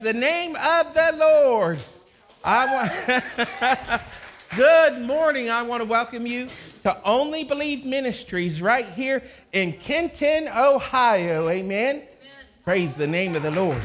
The name of the Lord. Good morning. I want to welcome you to Only Believe Ministries right here in Kenton, Ohio. Amen. Amen. Praise the name of the Lord.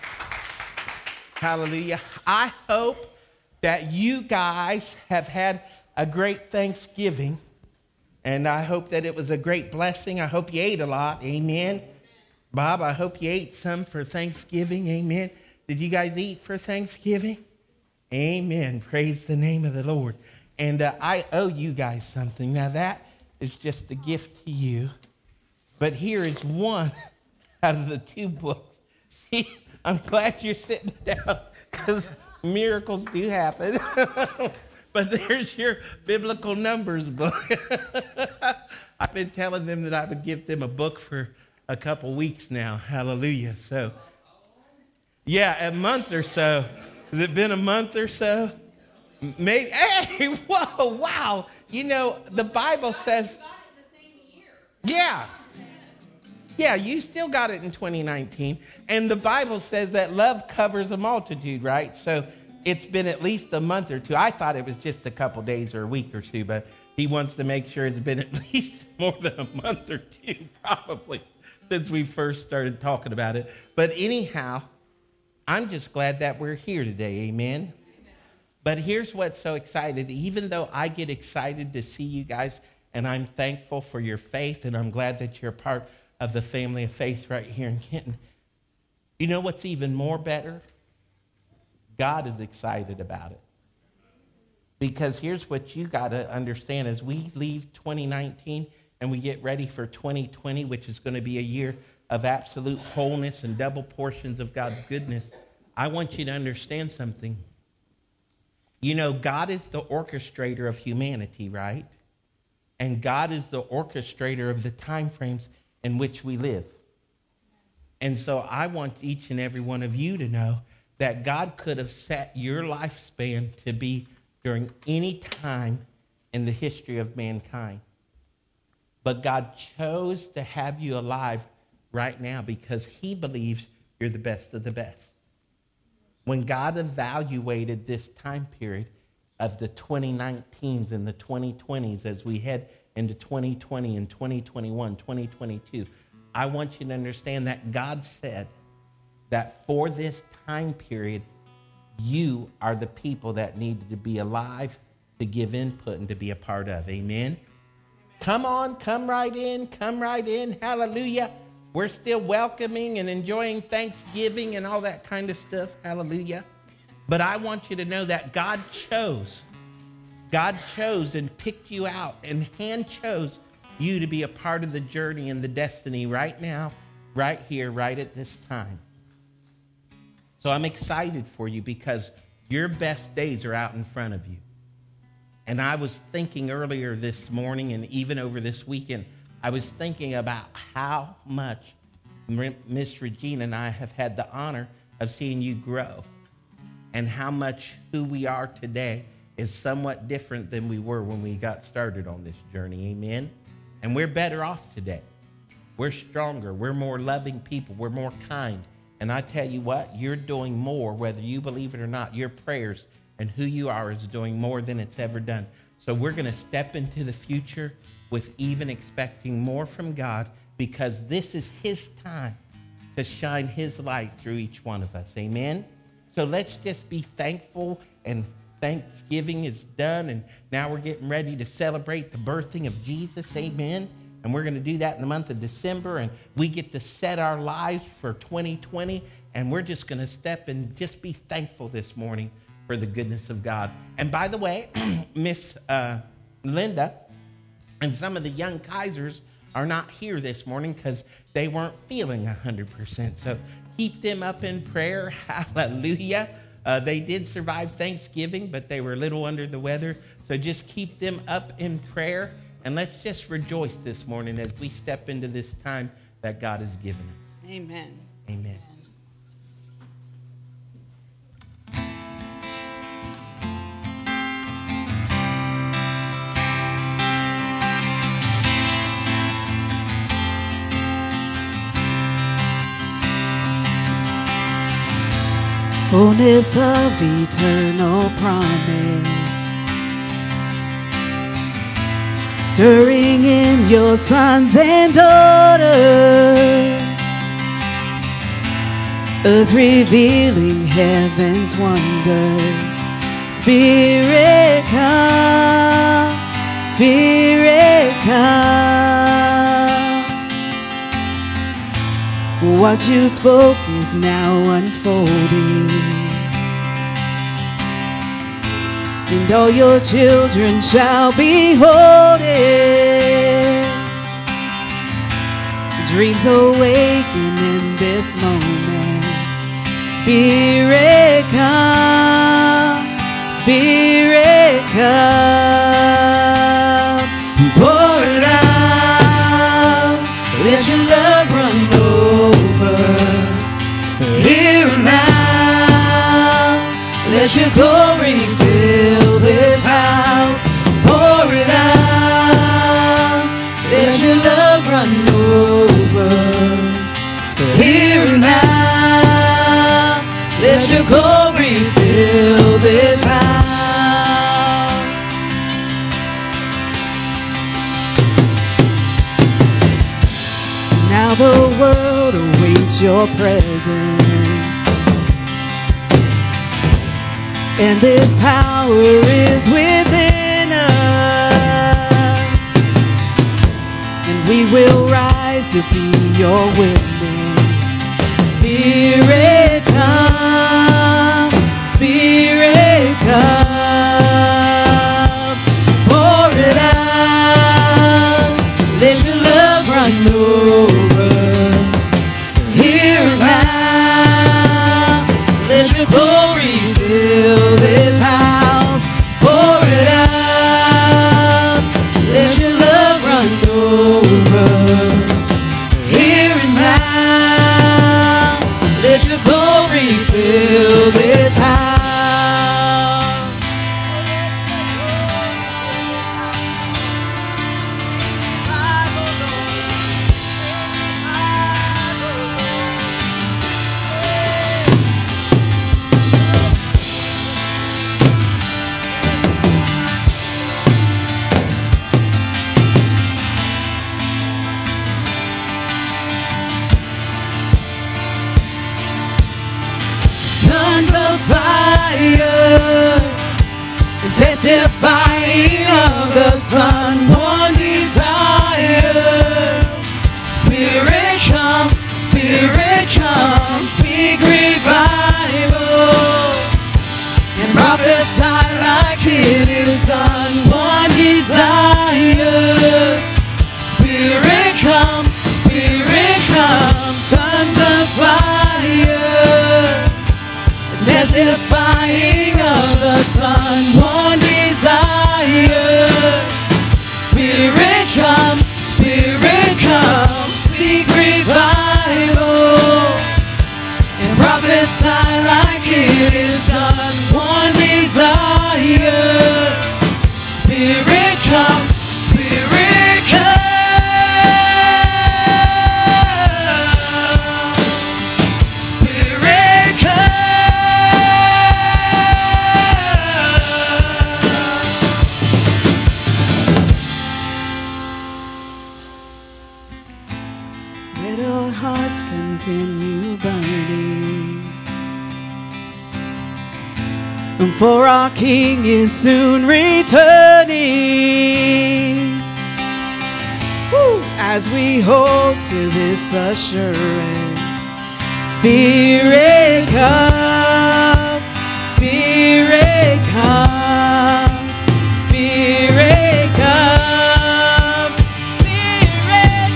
Hallelujah. I hope that you guys have had a great Thanksgiving, and I hope that it was a great blessing. I hope you ate a lot. Amen. Bob, I hope you ate some for Thanksgiving. Amen. Did you guys eat for Thanksgiving? Amen. Praise the name of the Lord. And I owe you guys something. Now that is just a gift to you. But here is one out of the two books. See, I'm glad you're sitting down because miracles do happen. But there's your biblical numbers book. I've been telling them that I would give them a book for a couple weeks now. Hallelujah. So, yeah, a month or so. Has it been a month or so? Maybe. Hey, whoa, wow. You know, the Bible says. Yeah. Yeah, you still got it in 2019. And the Bible says that love covers a multitude, right? So it's been at least a month or two. I thought it was just a couple days or a week or two, but he wants to make sure it's been at least more than a month or two, probably, since we first started talking about it. But anyhow, I'm just glad that we're here today, amen? But here's what's so exciting. Even though I get excited to see you guys, and I'm thankful for your faith, and I'm glad that you're part of the family of faith right here in Kenton, you know what's even more better? God is excited about it. Because here's what you got to understand. As we leave 2019 and we get ready for 2020, which is going to be a year of absolute wholeness and double portions of God's goodness, I want you to understand something. You know, God is the orchestrator of humanity, right? And God is the orchestrator of the time frames in which we live. And so I want each and every one of you to know that God could have set your lifespan to be during any time in the history of mankind. But God chose to have you alive right now because he believes you're the best of the best. When God evaluated this time period of the 2019s and the 2020s as we head into 2020 and 2021, 2022, I want you to understand that God said that for this time period, you are the people that needed to be alive, to give input, and to be a part of. Amen? Come on, come right in, hallelujah. We're still welcoming and enjoying Thanksgiving and all that kind of stuff, hallelujah. But I want you to know that God chose and picked you out and hand chose you to be a part of the journey and the destiny right now, right here, right at this time. So I'm excited for you because your best days are out in front of you. And I was thinking earlier this morning and even over this weekend, I was thinking about how much Miss Regina and I have had the honor of seeing you grow and how much who we are today is somewhat different than we were when we got started on this journey, amen? And we're better off today. We're stronger. We're more loving people. We're more kind. And I tell you what, you're doing more, whether you believe it or not. Your prayers and who you are is doing more than it's ever done. So we're going to step into the future with even expecting more from God because this is his time to shine his light through each one of us. Amen? So let's just be thankful, and Thanksgiving is done, and now we're getting ready to celebrate the birthing of Jesus. Amen? And we're going to do that in the month of December, and we get to set our lives for 2020, and we're just going to step and just be thankful this morning for the goodness of God. And by the way, Miss Linda and some of the young Kaisers are not here this morning because they weren't feeling 100%. So keep them up in prayer. Hallelujah. They did survive Thanksgiving, but they were a little under the weather. So just keep them up in prayer. And let's just rejoice this morning as we step into this time that God has given us. Amen. Amen. fullness of eternal promise, stirring in your sons and daughters, earth revealing heaven's wonders. Spirit come, Spirit come. What you spoke is now unfolding, and all your children shall behold it. Dreams awaken in this moment. Spirit come, Spirit come. Pour it out, let your love run over. Here and now, let your glory fill this house. Pour it out, let your love run over. Here and now, let your glory fill this house. Now the world awaits your presence, and this power is within us, and we will rise to be your witness. Spirit come, Spirit come. Pour it out, let your love run over. Here and now, let your glory fill this house. Pour it out, let your love run over. Here and now, let your glory fill this house. Sons of fire, testifying of the Son, one desire. Spirit come, speak revival, and prophesy like it is done. One desire. Spirit come, sons of fire, testifying of the Son, one desire. Spirit come, speak revival, and prophesy like it is done. One desire. Spirit come, Spirit come. Spirit let our hearts continue burning, for our King is soon returning. Woo! As we hold to this assurance, Spirit come, Spirit come, Spirit come, Spirit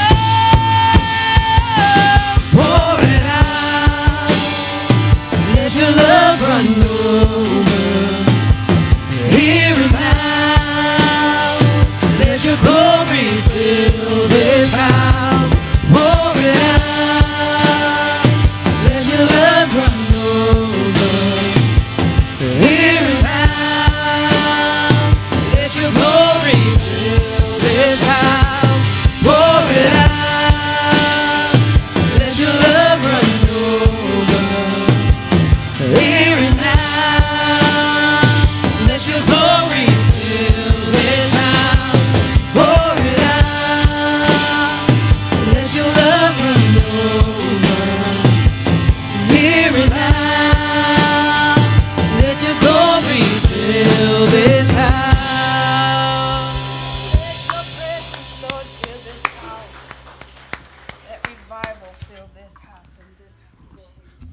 come. Pour it out, let your love run over. Here and now, let your glory fill this house. Pour it out, let your love run over. Here and now, let your glory fill this house. Pour it out, let your love run over. power. Let your glory fill this house. Let your presence, Lord, fill this house. Let revival fill this house and this house, Lord.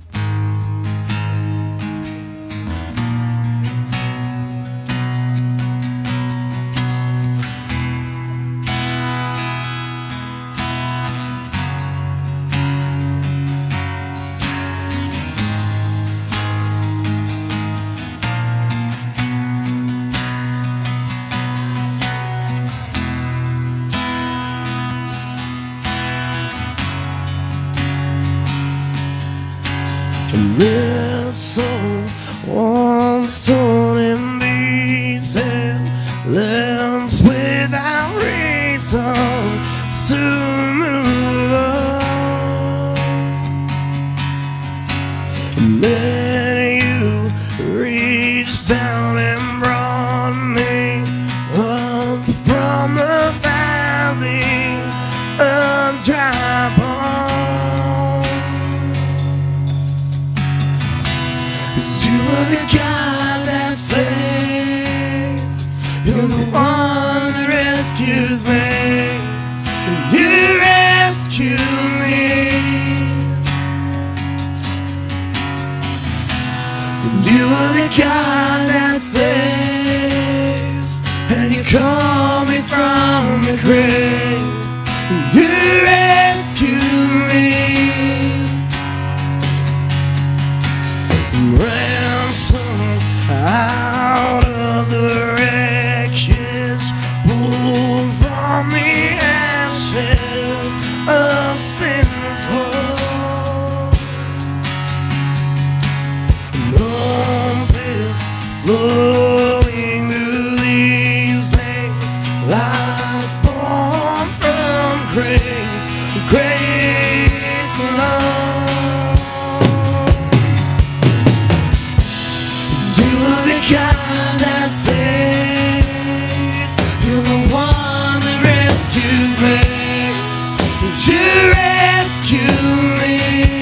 This soul once torn and beaten, left without reason to move on. And then you reached down and brought me up from the valley of dry bones. You are the God that saves. You're the one that rescues me. You rescue me. You are the God that saves, and you call me from the grave. You rescue me. Ransom out of the wreckage, pulled from the ashes of sin's hold. Numbness flowing through these veins, life born from grace, grace alone. God that saves, you're the one that rescues me. You rescue me.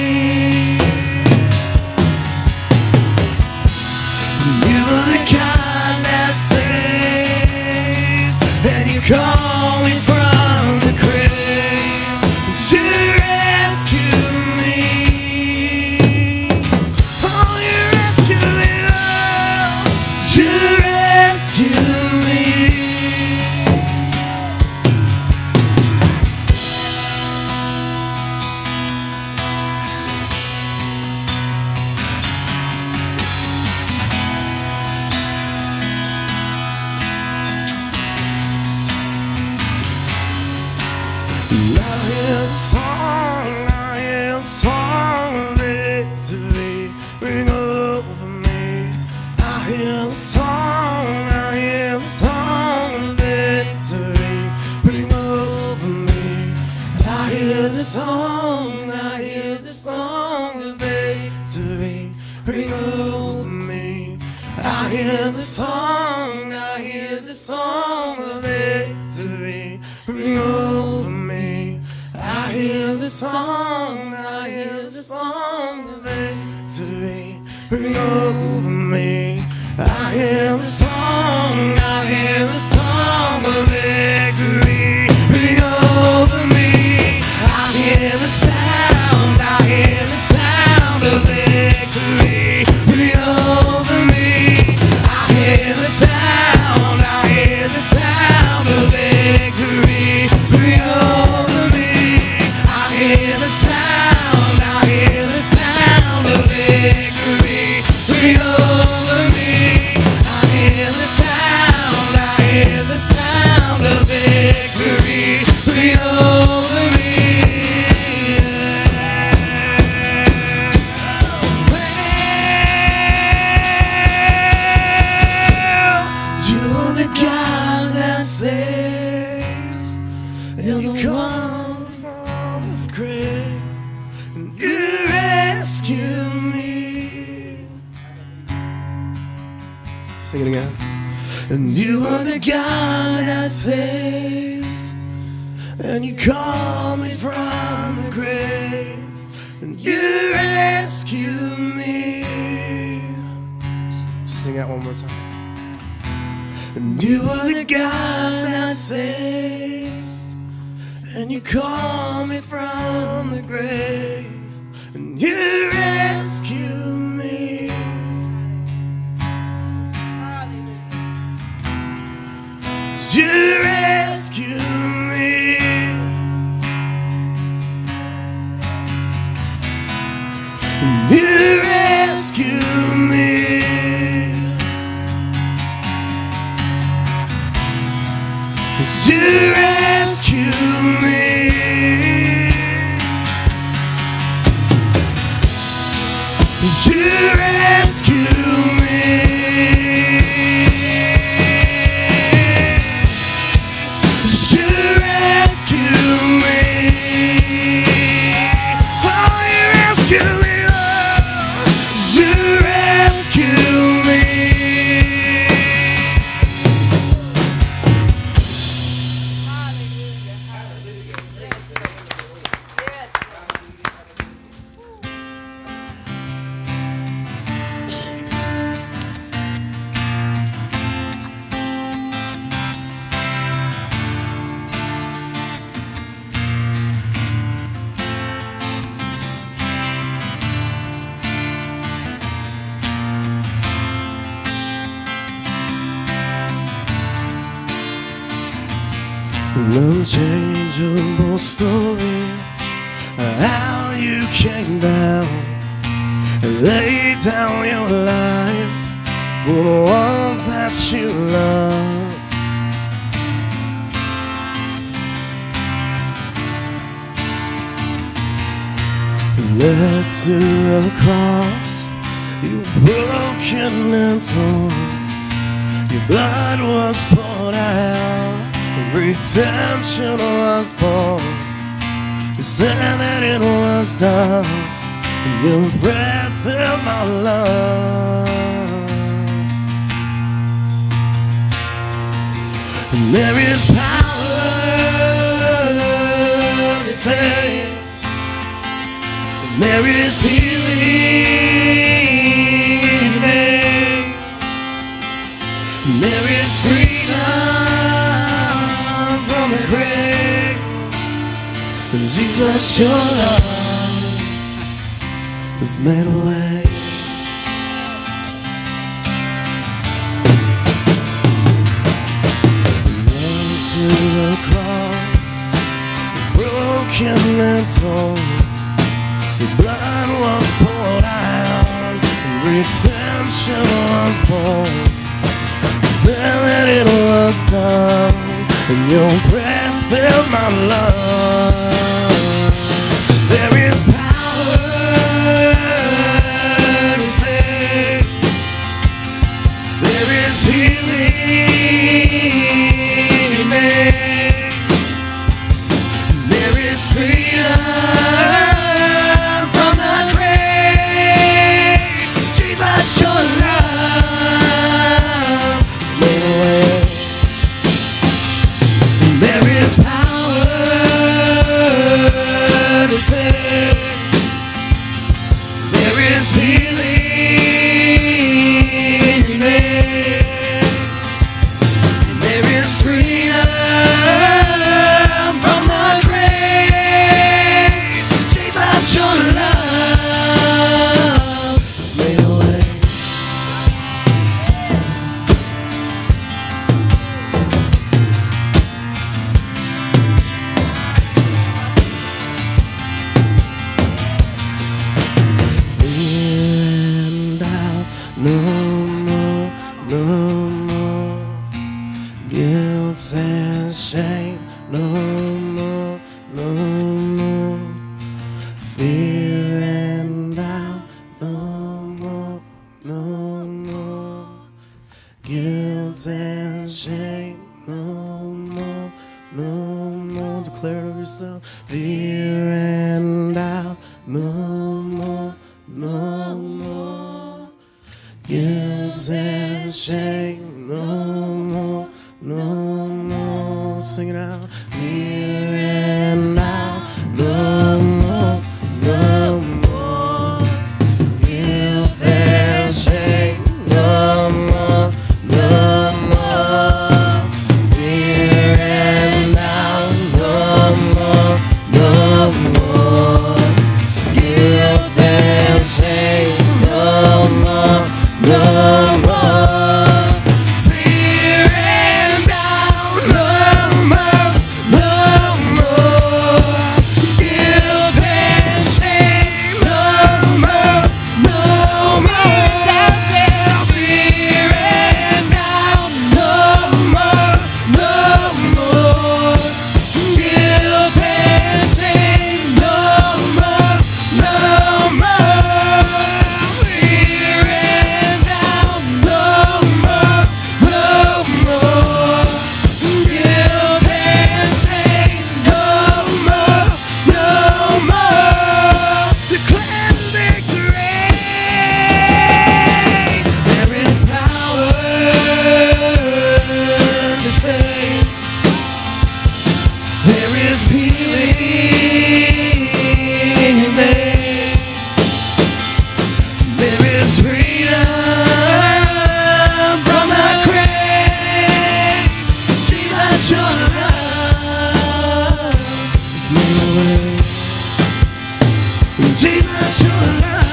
You are the God that saves, and you call me from the grave. You rescue me. Oh, you rescue me. You rescue me. I hear the song of victory ring over me. I hear the song of victory ring over me. I hear the song of victory ring over me. I hear the song of victory ring over me. I hear the song of victory ring over me. I hear the song of victory ring over me. I hear the sound of victory ring over me. I hear the sound of victory ring over me. I hear the sound of victory ring over me. I hear the sound of victory ring over me. You are the God that saves, and you come from the grave, and you rescue me. Sing it again. And you are the God that saves, and you call me from the grave, and you rescue me. one more time. And you are the God that saves, and you call me from the grave, and you rescue me. You rescue me. You rescue me. You rescue me. You rescue me. You rescue me. Oh, you rescue me, Lord. You rescue me. Hallelujah. Hallelujah. Yes. An unchangeable story, how you came down and laid down your life for the ones that you love. Led to the cross, you were broken and torn, your blood was poured out, redemption was born. You said that it was done, and your breath filled my lungs. And there is power to save, and there is healing in your name, and there is freedom from the grave. And Jesus, your love has made a way. Nailed to the cross, broken and torn, your blood was poured out, and redemption was born. You said that it was done, and your breath filled my lungs. There is power to save, there is healing in your name, there is freedom from the grave. Jesus, your love has made a way. There is power to save, there is healing in your name, and there is freedom from the grave. Jesus, your love has made a way. And out, no more, no more guilt and shame, no more, no more fear and doubt, no more, no more guilt and shame, no more, no more. Declare it of yourself. Fear and doubt, no more, no more guilt and shame, no more, no more. Sing it out. Fear and doubt, no more, no more guilt and shame, no more. up from the grave. Jesus, your love has made a way. Jesus, your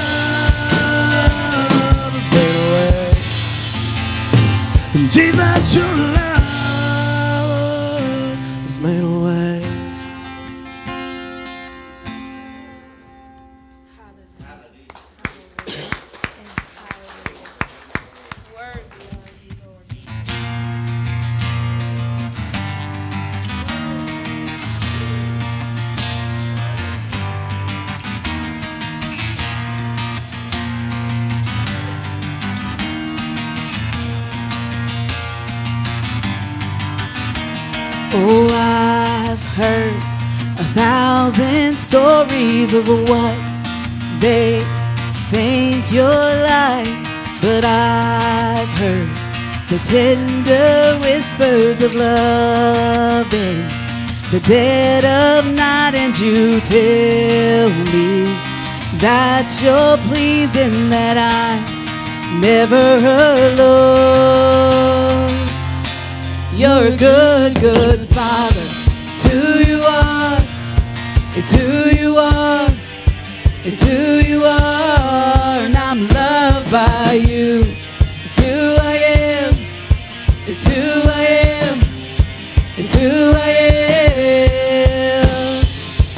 love has made a way. Jesus, your love has made a way. Oh, I've heard 1,000 stories of what they think you're like, but I've heard the tender whispers of love in the dead of night, and you tell me that you're pleased and that I'm never alone. You're a good, good Father. It's who you are. It's who you are. It's who you are. And I'm loved by you. It's who I am. It's who I am. It's who I am.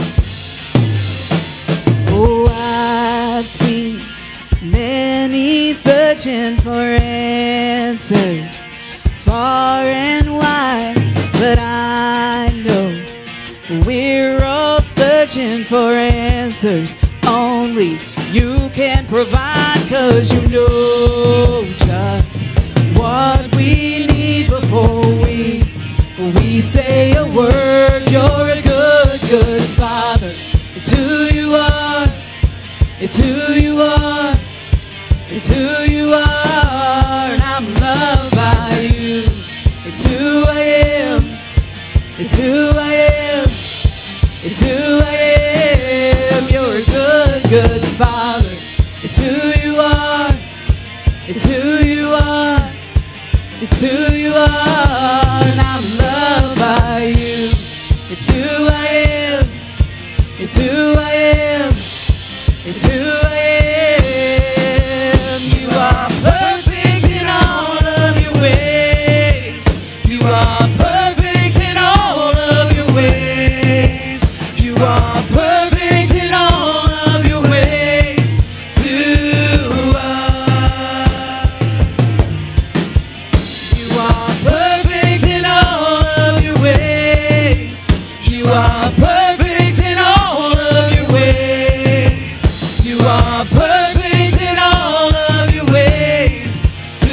Oh, I've seen many searching for answers far and wide, but I know we're all searching for answers only you can provide, 'cause you know just what we need before we say a word. You're a good, good Father. It's who you are. It's who you are. It's who you are, and I'm loved by you. It's who I am. It's who I am. It's who I am. You're a good, good Father. It's who you are. It's who you are. It's who you are, and I'm loved by you. It's who I am. It's who I am. It's who I am. You are perfect in all of your ways. You are perfect in all of your ways. You are perfect in all of your ways to us. You are perfect in all of your ways. You are perfect in all of your ways. You are perfect in all of your ways to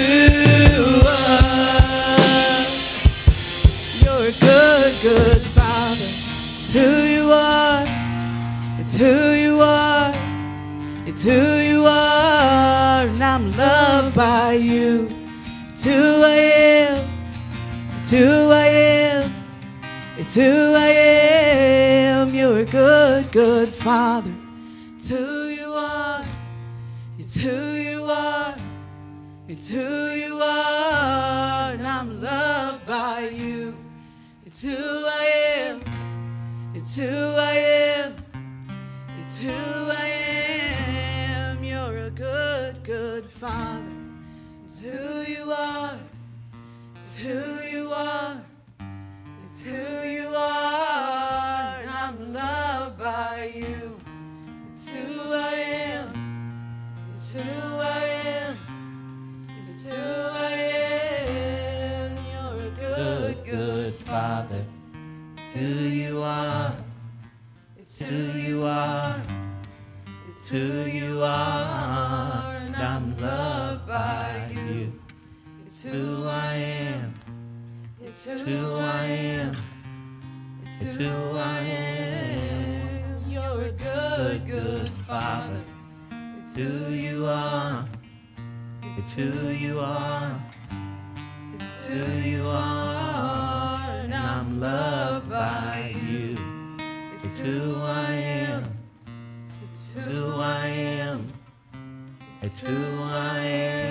us. You're a good, good Father. It's who you are. It's who you are. It's who you are. And I'm loved by you. It's who I am. It's who I am. It's who I am. You're a good, good Father. It's who you are. It's who you are. It's who you are. And I'm loved by you. It's who I am. It's who I am. It's who I am. You're a good, good Father. It's who you are. It's who you are. It's who you are. And I'm loved by you. It's who I am. It's who I am. It's who I am. You're a good, good Father. It's who you are. It's who you are. It's who you are. And I'm loved by you. It's who I am. It's who I am. It's who I am. You're a good, good Father. It's who you are. It's who you are. It's who you are. And I'm loved by you. It's who I am. It's who I am. It's who I am.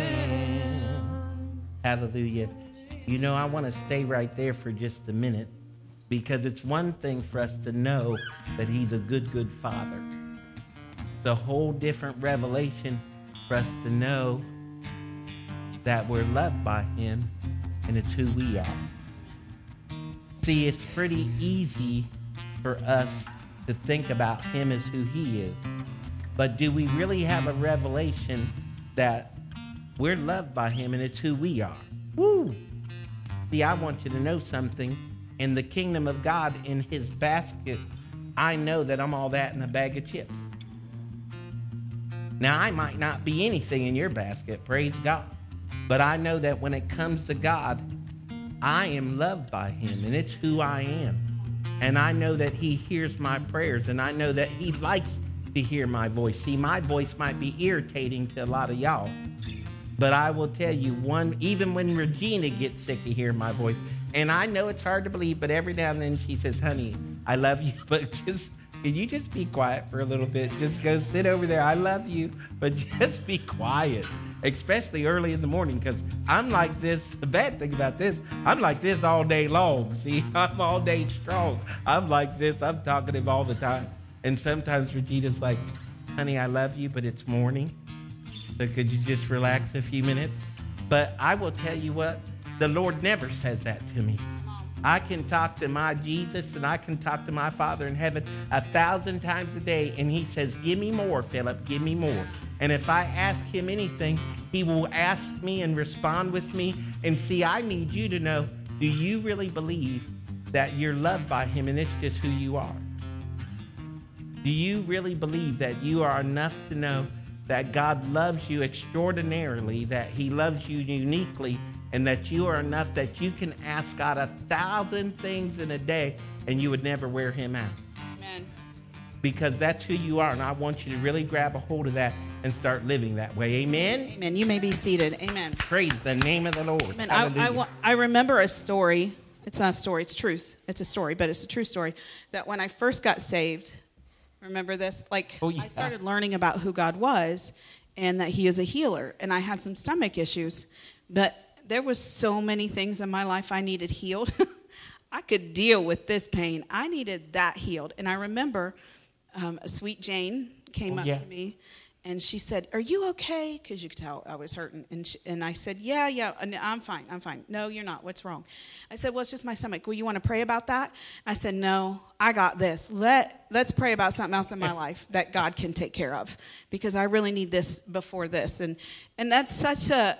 Hallelujah. You know, I want to stay right there for just a minute, because it's one thing for us to know that he's a good, good father. It's a whole different revelation for us to know that we're loved by him, and it's who we are. See, it's pretty easy for us to think about him as who he is. But do we really have a revelation that we're loved by him and it's who we are? Woo! See, I want you to know something. In the kingdom of God, in his basket, I know that I'm all that in a bag of chips. Now, I might not be anything in your basket, praise God. But I know that when it comes to God, I am loved by him, and it's who I am. And I know that he hears my prayers, and I know that he likes to hear my voice. See, my voice might be irritating to a lot of y'all, but I will tell you, even when Regina gets sick of hearing my voice, and I know it's hard to believe, but every now and then she says, honey, I love you, but can you just be quiet for a little bit? Just go sit over there. I love you, but just be quiet, especially early in the morning, because I'm like this. The bad thing about this, I'm like this all day long. See, I'm all day strong. I'm like this. I'm talking to him all the time. And sometimes Regina's like, honey, I love you, but it's morning. So could you just relax a few minutes? But I will tell you what, the Lord never says that to me. I can talk to my Jesus and I can talk to my Father in heaven 1,000 times a day, and he says, give me more, Philip, give me more. And if I ask him anything, he will ask me and respond with me. And see, I need you to know, do you really believe that you're loved by him and it's just who you are? Do you really believe that you are enough to know that God loves you extraordinarily, that he loves you uniquely, and that you are enough that you can ask God 1,000 things in a day and you would never wear him out? Amen. Because that's who you are, and I want you to really grab a hold of that and start living that way. Amen? Amen. You may be seated. Amen. Praise the name of the Lord. Amen. I remember a story. It's not a story. It's truth. It's a story, but it's a true story. That when I first got saved, remember this? I started learning about who God was and that he is a healer. And I had some stomach issues, but there was so many things in my life I needed healed. I could deal with this pain. I needed that healed. And I remember a sweet Jane came up to me, and she said, are you okay? Because you could tell I was hurting. And I said, yeah, I'm fine. No, you're not. What's wrong? I said, well, it's just my stomach. Well, you want to pray about that? I said, no, I got this. Let's pray about something else in my life that God can take care of, because I really need this before this. And that's such a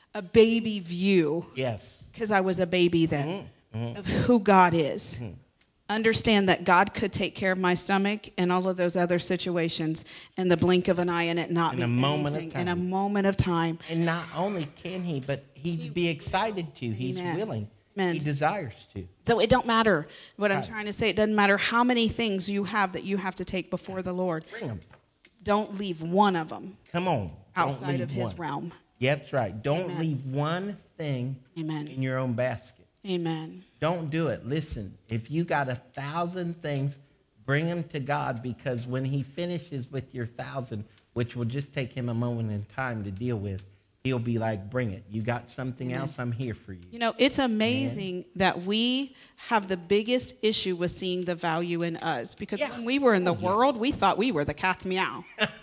baby view. Yes. Because I was a baby then of who God is. Understand that God could take care of my stomach and all of those other situations in the blink of an eye, and it not be anything. In a moment of time. And not only can he, but he'd be excited to. He's willing. Amen. He desires to. So it don't matter what I'm trying to say. It doesn't matter how many things you have that you have to take before the Lord. Bring them. Don't leave one of them. Come on. Outside of his realm. Yeah, that's right. Don't leave one thing in your own basket. Amen. Don't do it. Listen, if you got 1,000 things, bring them to God, because when he finishes with your 1,000, which will just take him a moment in time to deal with, he'll be like, bring it. You got something else? I'm here for you. You know, it's amazing that we have the biggest issue with seeing the value in us, because when we were in the world, we thought we were the cat's meow.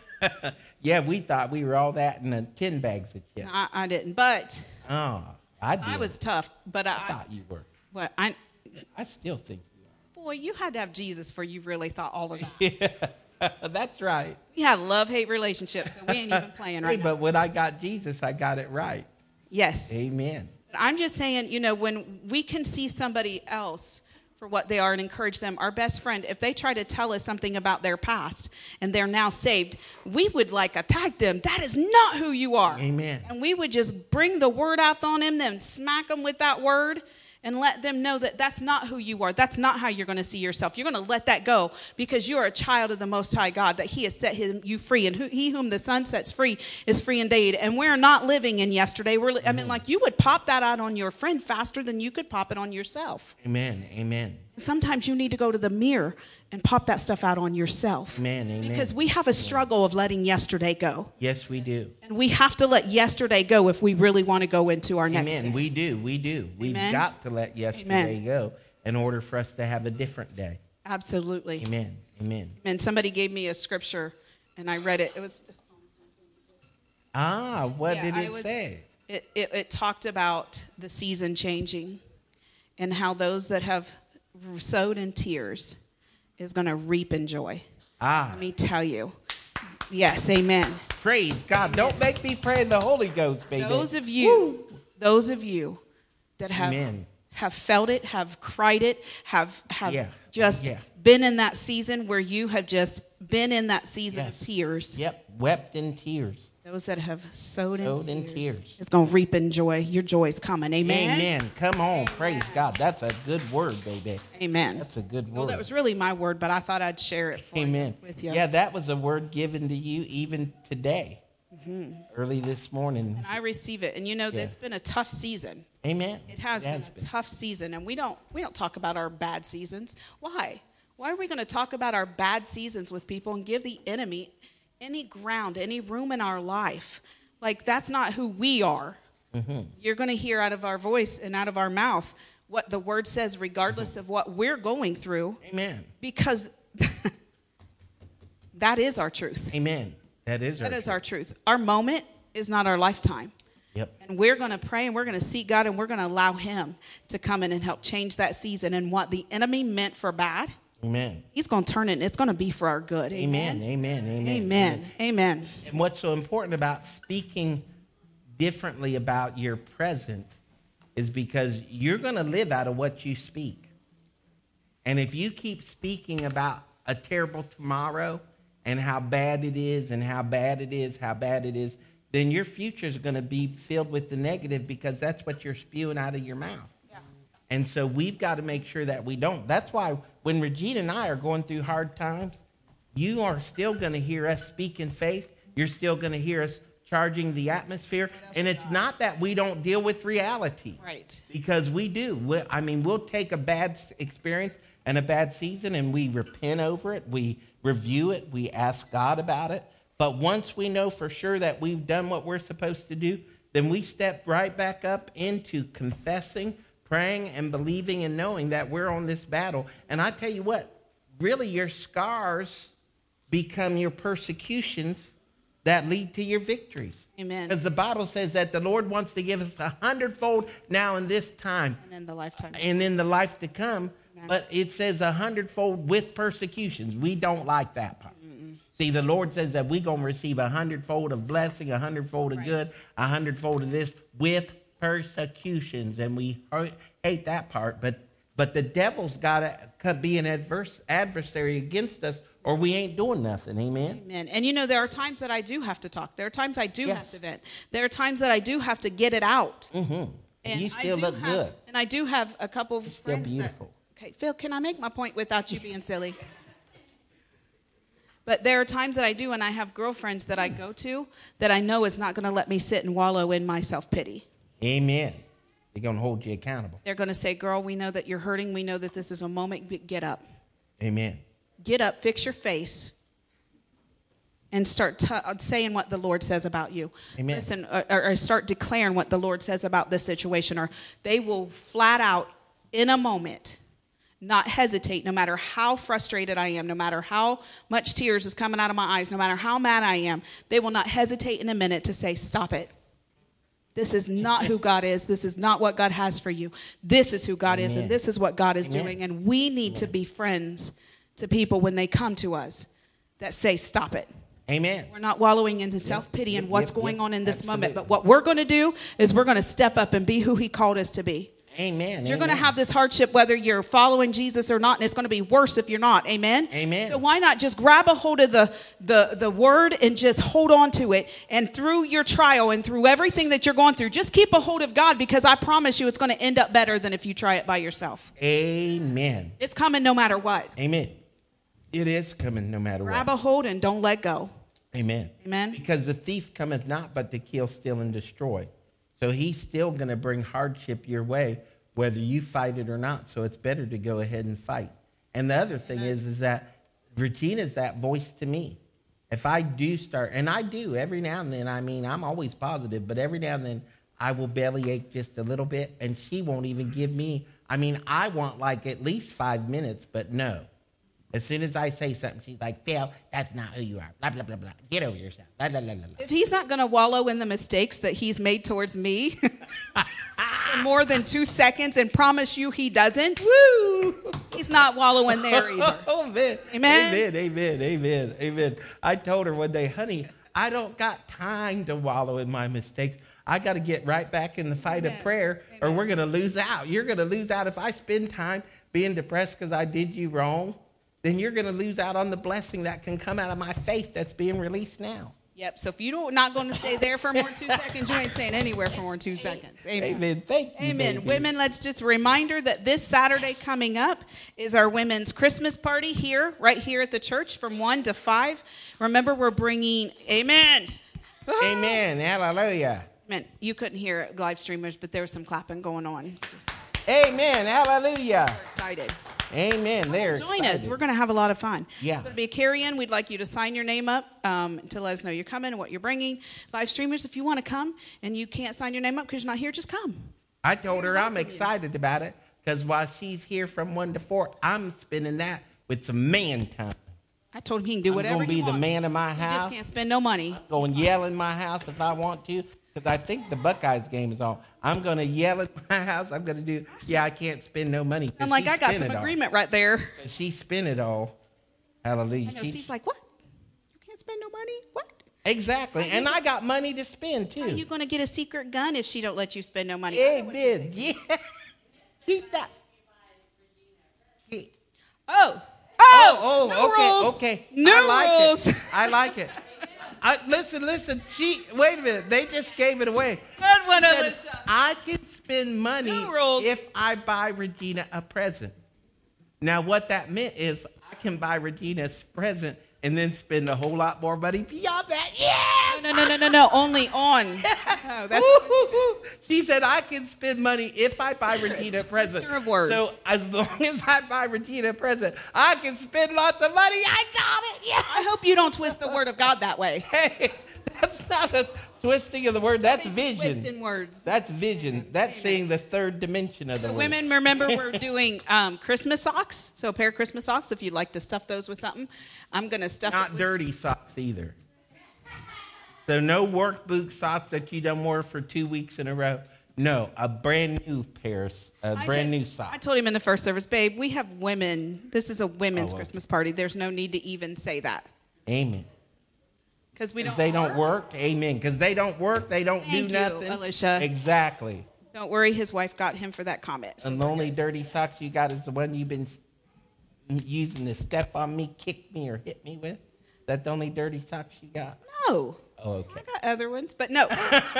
Yeah, we thought we were all that in the tin bags of chips. I didn't, but I did. I was tough, but I thought you were. Well, I still think you are. Boy, you had to have Jesus for you really thought all of that. Yeah, that's right. We had love-hate relationships, and we ain't even playing right now. But when I got Jesus, I got it right. Yes. Amen. I'm just saying, you know, when we can see somebody else for what they are and encourage them, our best friend, if they try to tell us something about their past and they're now saved, we would attack them. That is not who you are. Amen. And we would just bring the word out on them, then smack them with that word and let them know that that's not who you are. That's not how you're going to see yourself. You're going to let that go, because you're a child of the Most High God, that he has set you free. And he whom the Son sets free is free indeed. And we're not living in yesterday. You would pop that out on your friend faster than you could pop it on yourself. Amen. Amen. Sometimes you need to go to the mirror and pop that stuff out on yourself. Amen. Because we have a struggle of letting yesterday go. Yes, we do. And we have to let yesterday go if we really want to go into our next day. Amen. We do. We've got to let yesterday go in order for us to have a different day. Absolutely. Amen. And somebody gave me a scripture, and I read it. It was... what did it say? It talked about the season changing and how those that have sowed in tears is going to reap in joy. Let me tell you. Yes, amen. Praise God. Don't make me pray in the Holy Ghost, baby. Those of you that have felt it, have cried it, have been in that season where you have just been in that season of tears. Yep, wept in tears. Those that have sowed in tears. It's going to reap in joy. Your joy is coming. Amen? Amen. Come on. Praise God. That's a good word, baby. Amen. That's a good word. Well, that was really my word, but I thought I'd share it with you. Yeah, that was a word given to you even today, early this morning. And I receive it. And you know, it's been a tough season. Amen. It has been a tough season. And we don't talk about our bad seasons. Why? Why are we going to talk about our bad seasons with people and give the enemy any ground, any room in our life? Like, that's not who we are. You're going to hear out of our voice and out of our mouth what the word says, regardless of what we're going through. Amen. Because that is our truth. Amen. That is our truth. Our moment is not our lifetime. Yep. And we're going to pray and we're going to seek God and we're going to allow him to come in and help change that season. And what the enemy meant for bad, amen, he's going to turn it and it's going to be for our good. Amen. Amen. And what's so important about speaking differently about your present is because you're going to live out of what you speak. And if you keep speaking about a terrible tomorrow and how bad it is and how bad it is, then your future is going to be filled with the negative because that's what you're spewing out of your mouth. Yeah. And so we've got to make sure that we don't. That's why when Regina and I are going through hard times, you are still going to hear us speak in faith. You're still going to hear us charging the atmosphere. And it's not that we don't deal with reality. Right. Because we do. We'll take a bad experience and a bad season and we repent over it. We review it. We ask God about it. But once we know for sure that we've done what we're supposed to do, then we step right back up into confessing, praying, and believing and knowing that we're on this battle. And I tell you what, really your scars become your persecutions that lead to your victories. Amen. Because the Bible says that the Lord wants to give us 100-fold now in this time. And in the lifetime. And in the life to come. Amen. But it says 100-fold with persecutions. We don't like that part. See, the Lord says that we're going to receive 100-fold of blessing, 100-fold of good, 100-fold of this with persecutions. And we hate that part. But the devil's got to be an adversary against us or we ain't doing nothing. Amen? Amen. And you know, there are times that I do have to talk. There are times I do have to vent. There are times that I do have to get it out. Mm-hmm. And you still look good. And I do have a couple of friends. Still beautiful. Okay, Phil, can I make my point without you being silly? But there are times that I do, and I have girlfriends that I go to that I know is not going to let me sit and wallow in my self-pity. Amen. They're going to hold you accountable. They're going to say, girl, we know that you're hurting. We know that this is a moment. Get up. Amen. Get up, fix your face, and start saying what the Lord says about you. Amen. Listen, or start declaring what the Lord says about this situation. Or they will flat out, in a moment, not hesitate, no matter how frustrated I am, no matter how much tears is coming out of my eyes, no matter how mad I am, they will not hesitate in a minute to say, stop it. This is not who God is. This is not what God has for you. This is who God is, and this is what God is doing. And we need to be friends to people when they come to us that say, stop it. Amen. We're not wallowing into self-pity and what's going on in this moment. But what we're going to do is we're going to step up and be who he called us to be. Amen. You're going to have this hardship whether you're following Jesus or not, and it's going to be worse if you're not. Amen? Amen. So why not just grab a hold of the word and just hold on to it, and through your trial and through everything that you're going through, just keep a hold of God, because I promise you it's going to end up better than if you try it by yourself. Amen. It's coming no matter what. Amen. It is coming no matter what. Grab a hold and don't let go. Amen. Amen. Because the thief cometh not but to kill, steal, and destroy. So he's still going to bring hardship your way, whether you fight it or not. So it's better to go ahead and fight. And the other thing is that Regina's that voice to me. If I do start, and I do every now and then, I mean, I'm always positive, but every now and then I will bellyache just a little bit, and she won't even give me, I mean, I want like at least 5 minutes, but no. As soon as I say something, she's like, Phil, that's not who you are. Blah, blah, blah, blah. Get over yourself. Blah, blah, blah, blah. If he's not going to wallow in the mistakes that he's made towards me for more than 2 seconds and promise you he doesn't, Woo! he's not wallowing there either. Oh, man. Amen? Amen, amen, amen, amen. I told her one day, honey, I don't got time to wallow in my mistakes. I got to get right back in the fight of prayer, or we're going to lose out. You're going to lose out if I spend time being depressed because I did you wrong. Then you're going to lose out on the blessing that can come out of my faith that's being released now. Yep, so if you're not going to stay there for more than 2 seconds, you ain't staying anywhere for more than 2 seconds. Amen. Amen. Thank you. Amen. Baby. Women, let's just a reminder that this Saturday coming up is our women's Christmas party here, right here at the church from 1 to 5. Remember, we're bringing, amen. Amen. Hallelujah. Amen. You couldn't hear it, live streamers, but there was some clapping going on. Amen. Hallelujah. We're excited. Amen. There. Join us. We're going to have a lot of fun. Yeah. It's going to be a carry-in. We'd like you to sign your name up to let us know you're coming and what you're bringing. Live streamers, if you want to come and you can't sign your name up because you're not here, just come. I told her I'm excited about it because while she's here from 1 to 4, I'm spending that with some man time. I told him he can do whatever he wants. I'm going to be the man of my He house. just can't spend no money. Go and yell in my house if I want to, because I think the Buckeyes game is on. I'm going to yell at my house. I'm going to do, I can't spend no money. I'm like, I got some agreement right there. She spent it all. Hallelujah. I know, Steve's like, what? You can't spend no money? What? Exactly. And I got money to spend, too. How are you going to get a secret gun if she don't let you spend no money? Amen. Yeah. Keep that. Oh, no okay, rules. okay. No I like rules. It. I like it. Listen. Wait a minute. They just gave it away. Good one, Said, Alicia. I can spend money if I buy Regina a present. Now, what that meant is I can buy Regina a present and then spend a whole lot more money beyond that. Yeah. No. Only on. Oh, that's she said I can spend money if I buy Regina a present. Of words. So as long as I buy Regina a present, I can spend lots of money. I got it. Yeah. I hope you don't twist the word of God that way. Hey, that's not a twisting of the word. That's vision. Twisting words. That's vision. That's seeing the third dimension of the word. Women, remember we're doing Christmas socks. So a pair of Christmas socks. If you'd like to stuff those with something, I'm going to stuff Not it with dirty socks either. So no work boot socks that you done wore for 2 weeks in a row. No, a brand new pair, new sock. I told him in the first service, babe, we have women. This is a women's Christmas party. There's no need to even say that. Amen. Because they don't work. Amen. Because they don't work. They don't do nothing. Alicia. Exactly. Don't worry. His wife got him for that comment. So and the only dirty socks you got is the one you've been using to step on me, kick me, or hit me with. That the only dirty socks you got? No. Oh, okay. I got other ones, but no.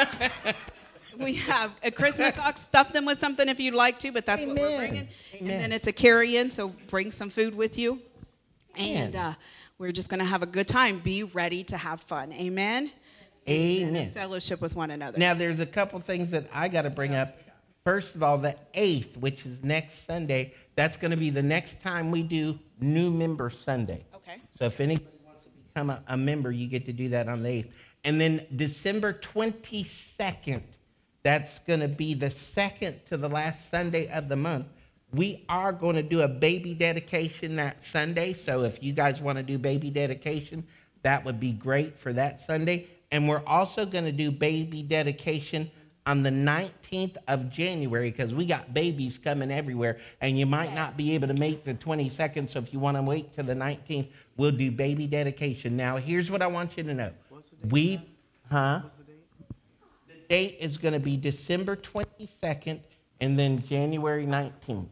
We have a Christmas sock. Stuff them with something if you'd like to, but that's what we're bringing. Amen. And then it's a carry-in, so bring some food with you. And we're just going to have a good time. Be ready to have fun. Amen? Amen. And fellowship with one another. Now, there's a couple things that I got to bring up. First of all, the 8th, which is next Sunday, that's going to be the next time we do New Member Sunday. Okay. So if anybody wants to become a member, you get to do that on the 8th. And then December 22nd, that's going to be the second to the last Sunday of the month. We are going to do a baby dedication that Sunday. So if you guys want to do baby dedication, that would be great for that Sunday. And we're also going to do baby dedication on the 19th of January because we got babies coming everywhere. And you might not be able to make the 22nd. So if you want to wait till the 19th, we'll do baby dedication. Now, here's what I want you to know. What's the date? What's the date? The date is going to be December 22nd and then January 19th. Okay.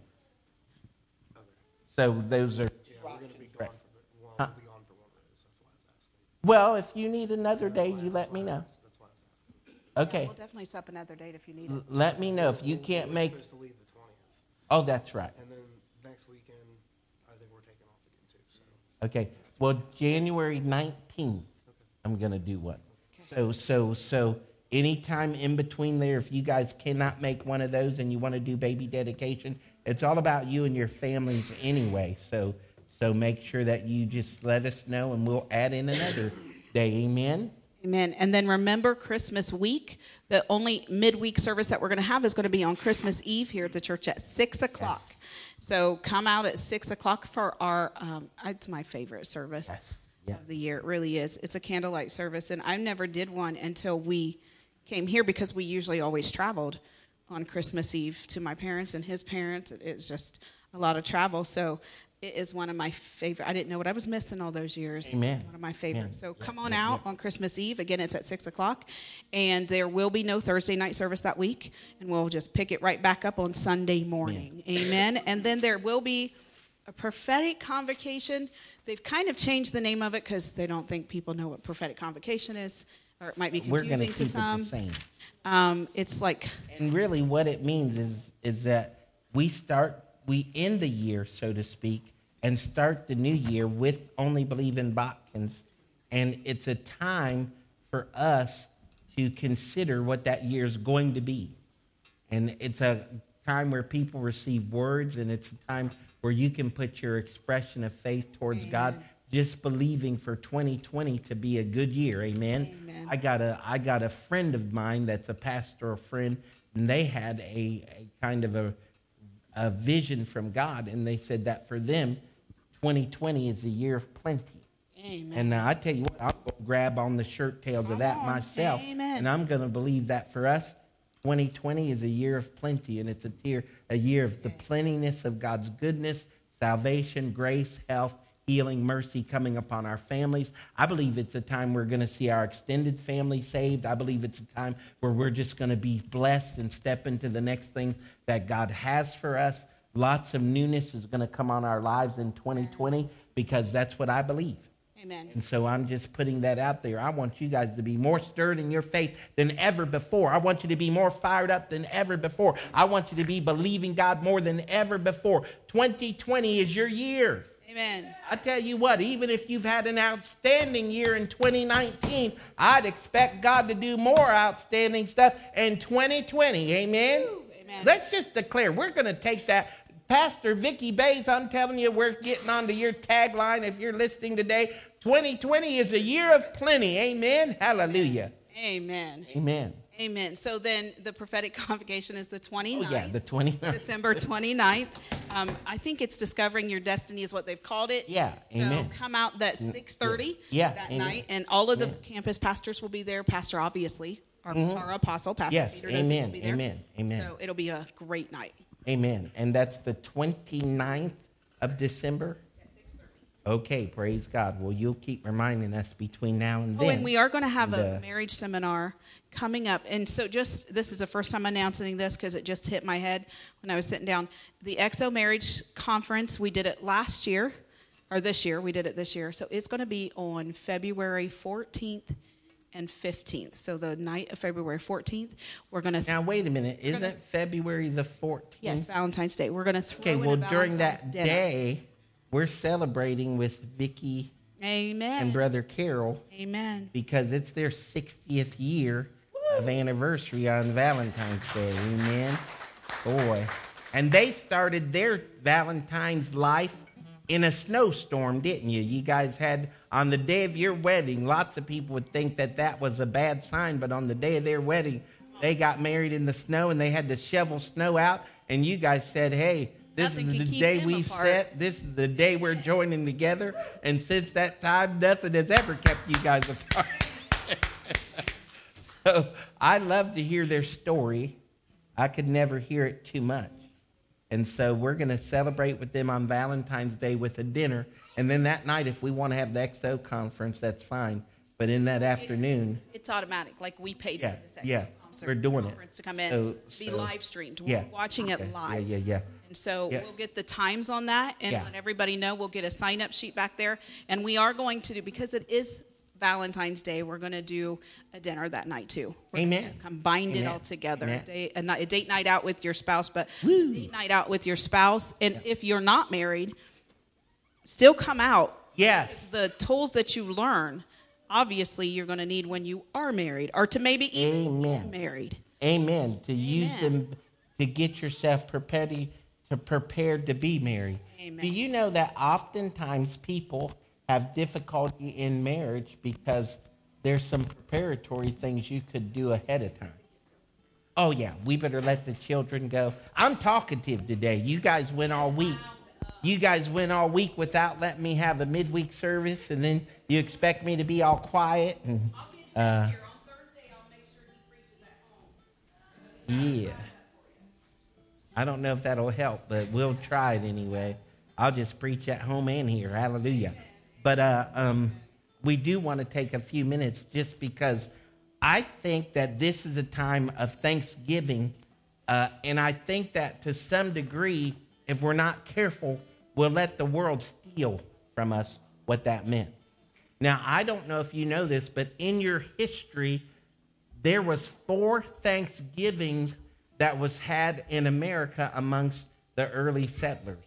So those are... Yeah, we're going to be gone for one of those. That's why I was asking. Well, if you need another day, you let me know. That's why I was asking. Okay. We'll definitely set up another date if you need it. Let me know if you can't make... We're supposed to leave the 20th. Oh, that's right. And then next weekend, I think we're taking off again, too. So. Okay. Well, January 19th, I'm going to do one. So anytime in between there, if you guys cannot make one of those and you want to do baby dedication, it's all about you and your families anyway. So make sure that you just let us know, and we'll add in another day. Amen? Amen. And then remember Christmas week. The only midweek service that we're going to have is going to be on Christmas Eve here at the church at 6 o'clock. Yes. So come out at 6 o'clock for our, it's my favorite service of the year. It really is. It's a candlelight service, and I never did one until we came here, because we usually always traveled on Christmas Eve to my parents and his parents. It's just a lot of travel. So it is one of my favorite. I didn't know what I was missing all those years. Amen. It's one of my favorites. Amen. So come on out on Christmas Eve. Again, it's at 6 o'clock. And there will be no Thursday night service that week. And we'll just pick it right back up on Sunday morning. Amen. And then there will be a prophetic convocation. They've kind of changed the name of it because they don't think people know what prophetic convocation is. Or it might be confusing to some. We're going to keep it the same. It's like... And really what it means is that we end the year, so to speak, and start the new year with Only Believe in Botkins. And it's a time for us to consider what that year is going to be. And it's a time where people receive words, and it's a time where you can put your expression of faith towards Amen. God, just believing for 2020 to be a good year. Amen. Amen. I got a friend of mine that's a pastoral friend, and they had a kind of a vision from God, and they said that for them, 2020 is a year of plenty. Amen. And now I tell you what, I'll go grab on the shirt tails of that myself. Amen. And I'm going to believe that for us, 2020 is a year of plenty, and it's a year of the plentiness of God's goodness, salvation, grace, health, healing, mercy coming upon our families. I believe it's a time we're going to see our extended family saved. I believe it's a time where we're just going to be blessed and step into the next thing that God has for us. Lots of newness is going to come on our lives in 2020 because that's what I believe. Amen. And so I'm just putting that out there. I want you guys to be more stirred in your faith than ever before. I want you to be more fired up than ever before. I want you to be believing God more than ever before. 2020 is your year. Amen. I tell you what, even if you've had an outstanding year in 2019, I'd expect God to do more outstanding stuff in 2020. Amen? Ooh, amen. Let's just declare, we're going to take that. Pastor Vicki Bays, I'm telling you, we're getting onto your tagline if you're listening today. 2020 is a year of plenty. Amen? Hallelujah. Amen. Amen. Amen. So then the prophetic convocation is the 29th. Oh, yeah, the 29th. December 29th. I think it's Discovering Your Destiny is what they've called it. Yeah, amen. So come out that 6:30 that amen. night, and all of the campus pastors will be there. Pastor, obviously, our apostle, Pastor Peter Dozier, will be there. Amen. So it'll be a great night. Amen. And that's the 29th of December? Okay, praise God. Well, you'll keep reminding us between now and then. Oh, and we are going to have a marriage seminar coming up. And so this is the first time announcing this because it just hit my head when I was sitting down. The XO Marriage Conference, we did it last year, or this year. We did it this year. So it's going to be on February 14th and 15th. So the night of February 14th, we're going to... Now, wait a minute. Isn't it February the 14th? Yes, Valentine's Day. We're going to throw in a during that dinner. day... We're celebrating with Vicki Amen. and Brother Carol. Amen. Because it's their 60th year of anniversary on Valentine's Day. Amen. Boy. And they started their Valentine's life in a snowstorm, didn't you? You guys had, on the day of your wedding, lots of people would think that was a bad sign, but on the day of their wedding, they got married in the snow and they had to shovel snow out, and you guys said, hey, this is the day we've set. This is the day we're joining together. And since that time, nothing has ever kept you guys apart. So I love to hear their story. I could never hear it too much. And so we're going to celebrate with them on Valentine's Day with a dinner. And then that night, if we want to have the XO conference, that's fine. But in that afternoon... It's automatic. Like we paid for this XO concert. We're doing conference to come in. Be live streamed. We're watching it live. Yeah. And so we'll get the times on that and let everybody know. We'll get a sign-up sheet back there. And we are going to do, because it is Valentine's Day, we're going to do a dinner that night too. We're Amen. Just combine it all together. Amen. A date night out with your spouse, but date night out with your spouse. And if you're not married, still come out. Yes. The tools that you learn obviously you're going to need when you are married, or to maybe even get married. Amen. To use them to get yourself prepared to be married. Amen. Do you know that oftentimes people have difficulty in marriage because there's some preparatory things you could do ahead of time? Oh, yeah, we better let the children go. I'm talkative today. You guys went all week. You guys went all week without letting me have a midweek service, and then you expect me to be all quiet. And, I'll get you next year. On Thursday, I'll make sure he preaches at home. yeah. I don't know if that'll help, but we'll try it anyway. I'll just preach at home and here. Hallelujah. But we do want to take a few minutes just because I think that this is a time of Thanksgiving, and I think that to some degree, if we're not careful, we'll let the world steal from us what that meant. Now, I don't know if you know this, but in your history, there was 4 Thanksgivings that was had in America amongst the early settlers.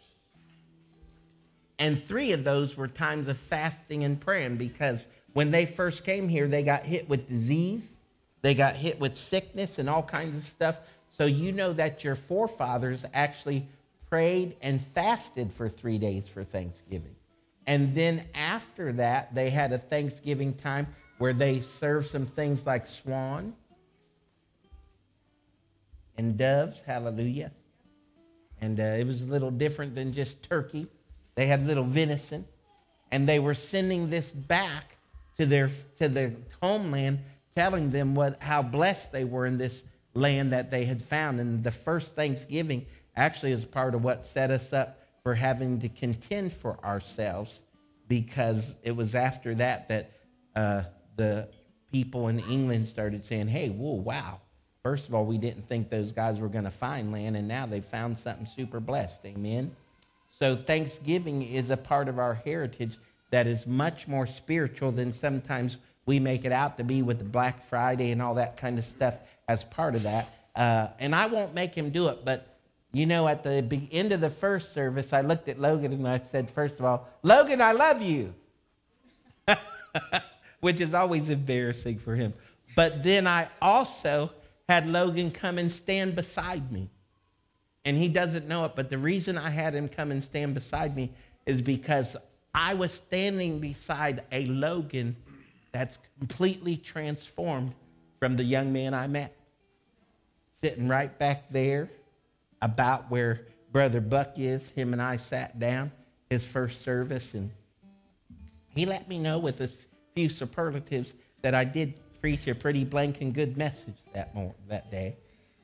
And 3 of those were times of fasting and praying, because when they first came here, they got hit with disease, they got hit with sickness and all kinds of stuff. So you know that your forefathers actually prayed and fasted for 3 days for Thanksgiving. And then after that, they had a Thanksgiving time where they served some things like swan and doves, hallelujah. And it was a little different than just turkey. They had little venison, and they were sending this back to their homeland, telling them how blessed they were in this land that they had found. And the first Thanksgiving actually is part of what set us up for having to contend for ourselves, because it was after that the people in England started saying, hey, whoa, wow. First of all, we didn't think those guys were going to find land, and now they found something super blessed. Amen? So Thanksgiving is a part of our heritage that is much more spiritual than sometimes we make it out to be, with the Black Friday and all that kind of stuff as part of that. And I won't make him do it, but, you know, at the end of the first service, I looked at Logan and I said, first of all, Logan, I love you, which is always embarrassing for him. But then I also had Logan come and stand beside me. And he doesn't know it, but the reason I had him come and stand beside me is because I was standing beside a Logan that's completely transformed from the young man I met. Sitting right back there about where Brother Buck is. Him and I sat down his first service, and he let me know with a few superlatives that I did preach a pretty blank and good message that day.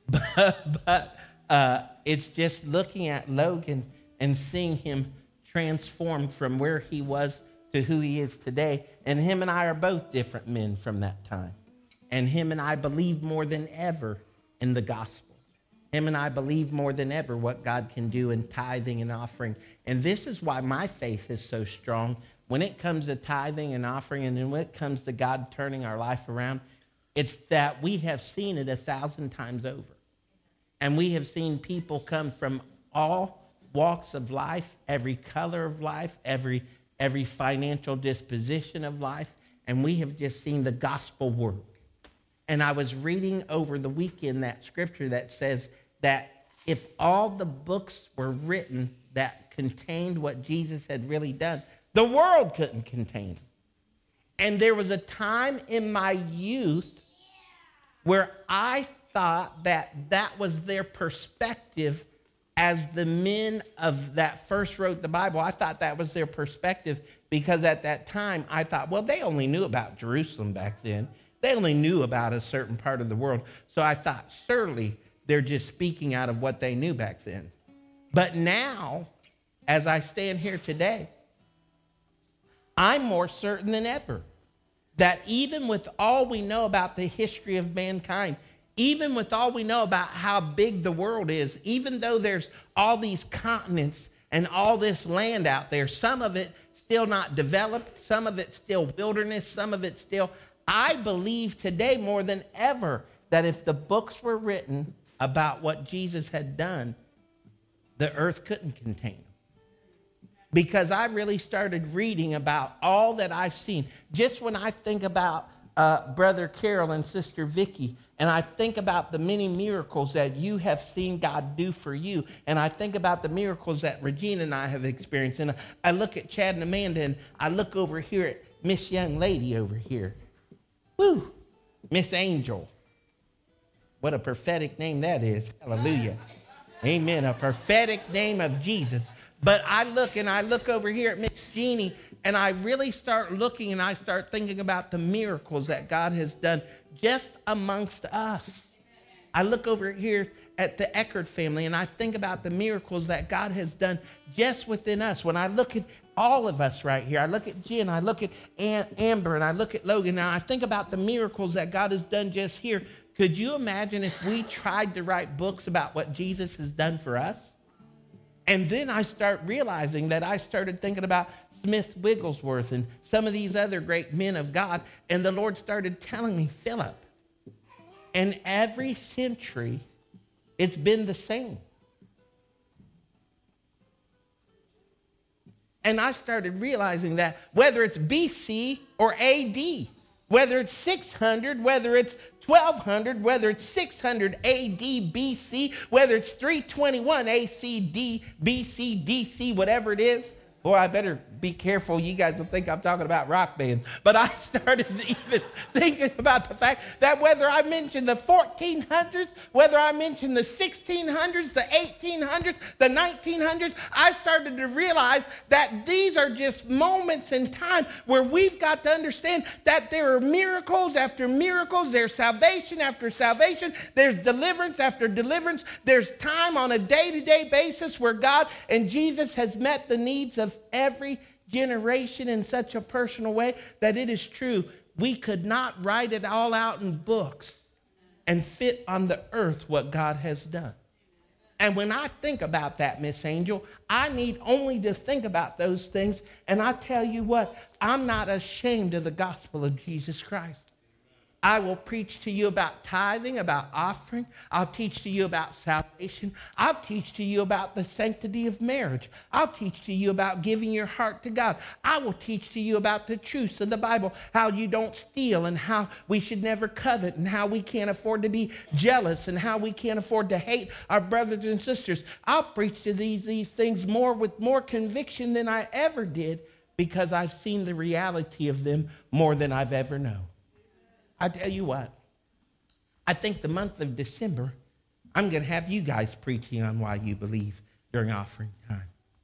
But it's just looking at Logan and seeing him transformed from where he was to who he is today. And him and I are both different men from that time. And him and I believe more than ever in the gospel. Him and I believe more than ever what God can do in tithing and offering. And this is why my faith is so strong. When it comes to tithing and offering, and then when it comes to God turning our life around, it's that we have seen it 1,000 times over. And we have seen people come from all walks of life, every color of life, every financial disposition of life, and we have just seen the gospel work. And I was reading over the weekend that scripture that says that if all the books were written that contained what Jesus had really done, the world couldn't contain it. And there was a time in my youth where I thought that was their perspective as the men of that first wrote the Bible. I thought that was their perspective, because at that time I thought, well, they only knew about Jerusalem back then. They only knew about a certain part of the world. So I thought, surely they're just speaking out of what they knew back then. But now, as I stand here today, I'm more certain than ever that even with all we know about the history of mankind, even with all we know about how big the world is, even though there's all these continents and all this land out there, some of it still not developed, some of it still wilderness, some of it still, I believe today more than ever that if the books were written about what Jesus had done, the earth couldn't contain them. because I really started reading about all that I've seen. Just when I think about Brother Carol and Sister Vicky, and I think about the many miracles that you have seen God do for you, and I think about the miracles that Regina and I have experienced, and I look at Chad and Amanda, and I look over here at Miss Young Lady over here. Woo! Miss Angel. What a prophetic name that is. Hallelujah. Amen. A prophetic name of Jesus. But I look over here at Miss Jeannie, and I really start looking, and I start thinking about the miracles that God has done just amongst us. I look over here at the Eckert family, and I think about the miracles that God has done just within us. When I look at all of us right here, I look at Jen, I look at Amber, and I look at Logan, and I think about the miracles that God has done just here. Could you imagine if we tried to write books about what Jesus has done for us? And then I start realizing that I started thinking about Smith Wigglesworth and some of these other great men of God, and the Lord started telling me, Philip, in every century, it's been the same. And I started realizing that whether it's BC or AD, whether it's 600, whether it's 1200, whether it's 600 AD BC, whether it's 321 ACD, BC, DC, whatever it is. Boy, I better be careful. You guys will think I'm talking about rock bands. But I started even thinking about the fact that whether I mention the 1400s, whether I mention the 1600s, the 1800s, the 1900s, I started to realize that these are just moments in time where we've got to understand that there are miracles after miracles. There's salvation after salvation. There's deliverance after deliverance. There's time on a day-to-day basis where God and Jesus has met the needs of every generation in such a personal way that it is true. We could not write it all out in books and fit on the earth what God has done. And when I think about that, Miss Angel, I need only to think about those things. And I tell you what, I'm not ashamed of the gospel of Jesus Christ. I will preach to you about tithing, about offering. I'll teach to you about salvation. I'll teach to you about the sanctity of marriage. I'll teach to you about giving your heart to God. I will teach to you about the truths of the Bible, how you don't steal and how we should never covet and how we can't afford to be jealous and how we can't afford to hate our brothers and sisters. I'll preach to these things with more conviction than I ever did because I've seen the reality of them more than I've ever known. I tell you what, I think the month of December, I'm going to have you guys preaching on why you believe during offering time.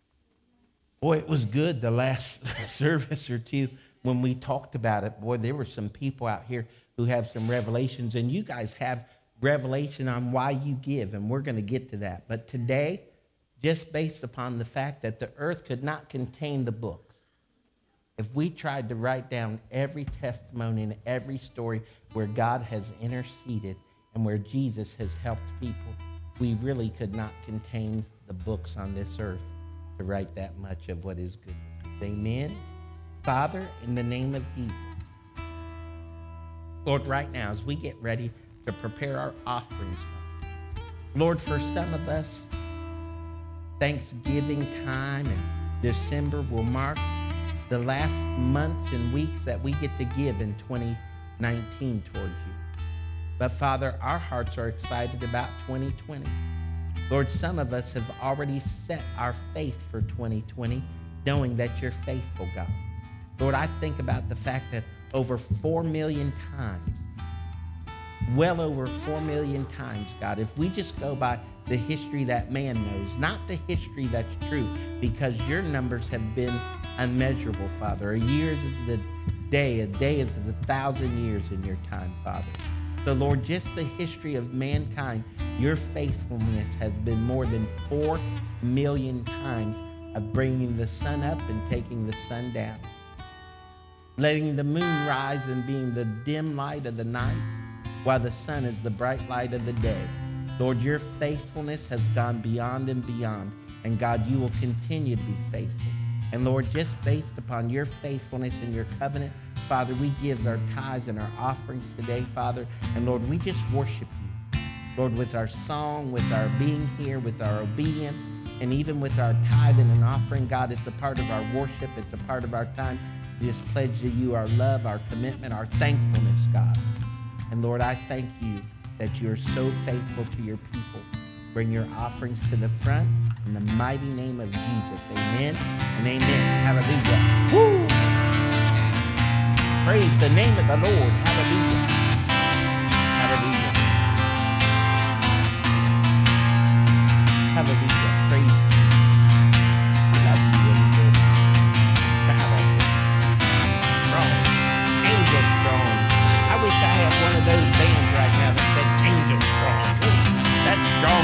Boy, it was good the last service or two when we talked about it. Boy, there were some people out here who have some revelations, and you guys have revelation on why you give, and we're going to get to that. But today, just based upon the fact that the earth could not contain the book, if we tried to write down every testimony and every story where God has interceded and where Jesus has helped people, we really could not contain the books on this earth to write that much of what is good. Amen. Father, in the name of Jesus, Lord, right now as we get ready to prepare our offerings, Lord, for some of us, Thanksgiving time and December will mark the last months and weeks that we get to give in 2019 towards you. But Father, our hearts are excited about 2020. Lord, some of us have already set our faith for 2020, knowing that you're faithful, God. Lord, I think about the fact that over 4 million times, well over 4 million times, God, if we just go by the history that man knows, not the history that's true, because your numbers have been unmeasurable, Father. A year is a day is 1,000 years in your time, Father. So, Lord, just the history of mankind, your faithfulness has been more than 4 million times of bringing the sun up and taking the sun down, letting the moon rise and being the dim light of the night, while the sun is the bright light of the day. Lord, your faithfulness has gone beyond and beyond, and God, you will continue to be faithful. And Lord, just based upon your faithfulness and your covenant, Father, we give our tithes and our offerings today, Father. And Lord, we just worship you. Lord, with our song, with our being here, with our obedience, And even with our tithing and offering, God, it's a part of our worship. It's a part of our time. We just pledge to you our love, our commitment, our thankfulness, God. And Lord, I thank you that you're so faithful to your people. Bring your offerings to the front in the mighty name of Jesus. Amen and amen. Hallelujah. Woo! Praise the name of the Lord. Hallelujah. Hallelujah. Hallelujah. Praise you. We love you, angel. Hallelujah. Strong. Angel strong. I wish I had one of those bands right now that said angel strong. Ooh, that's strong.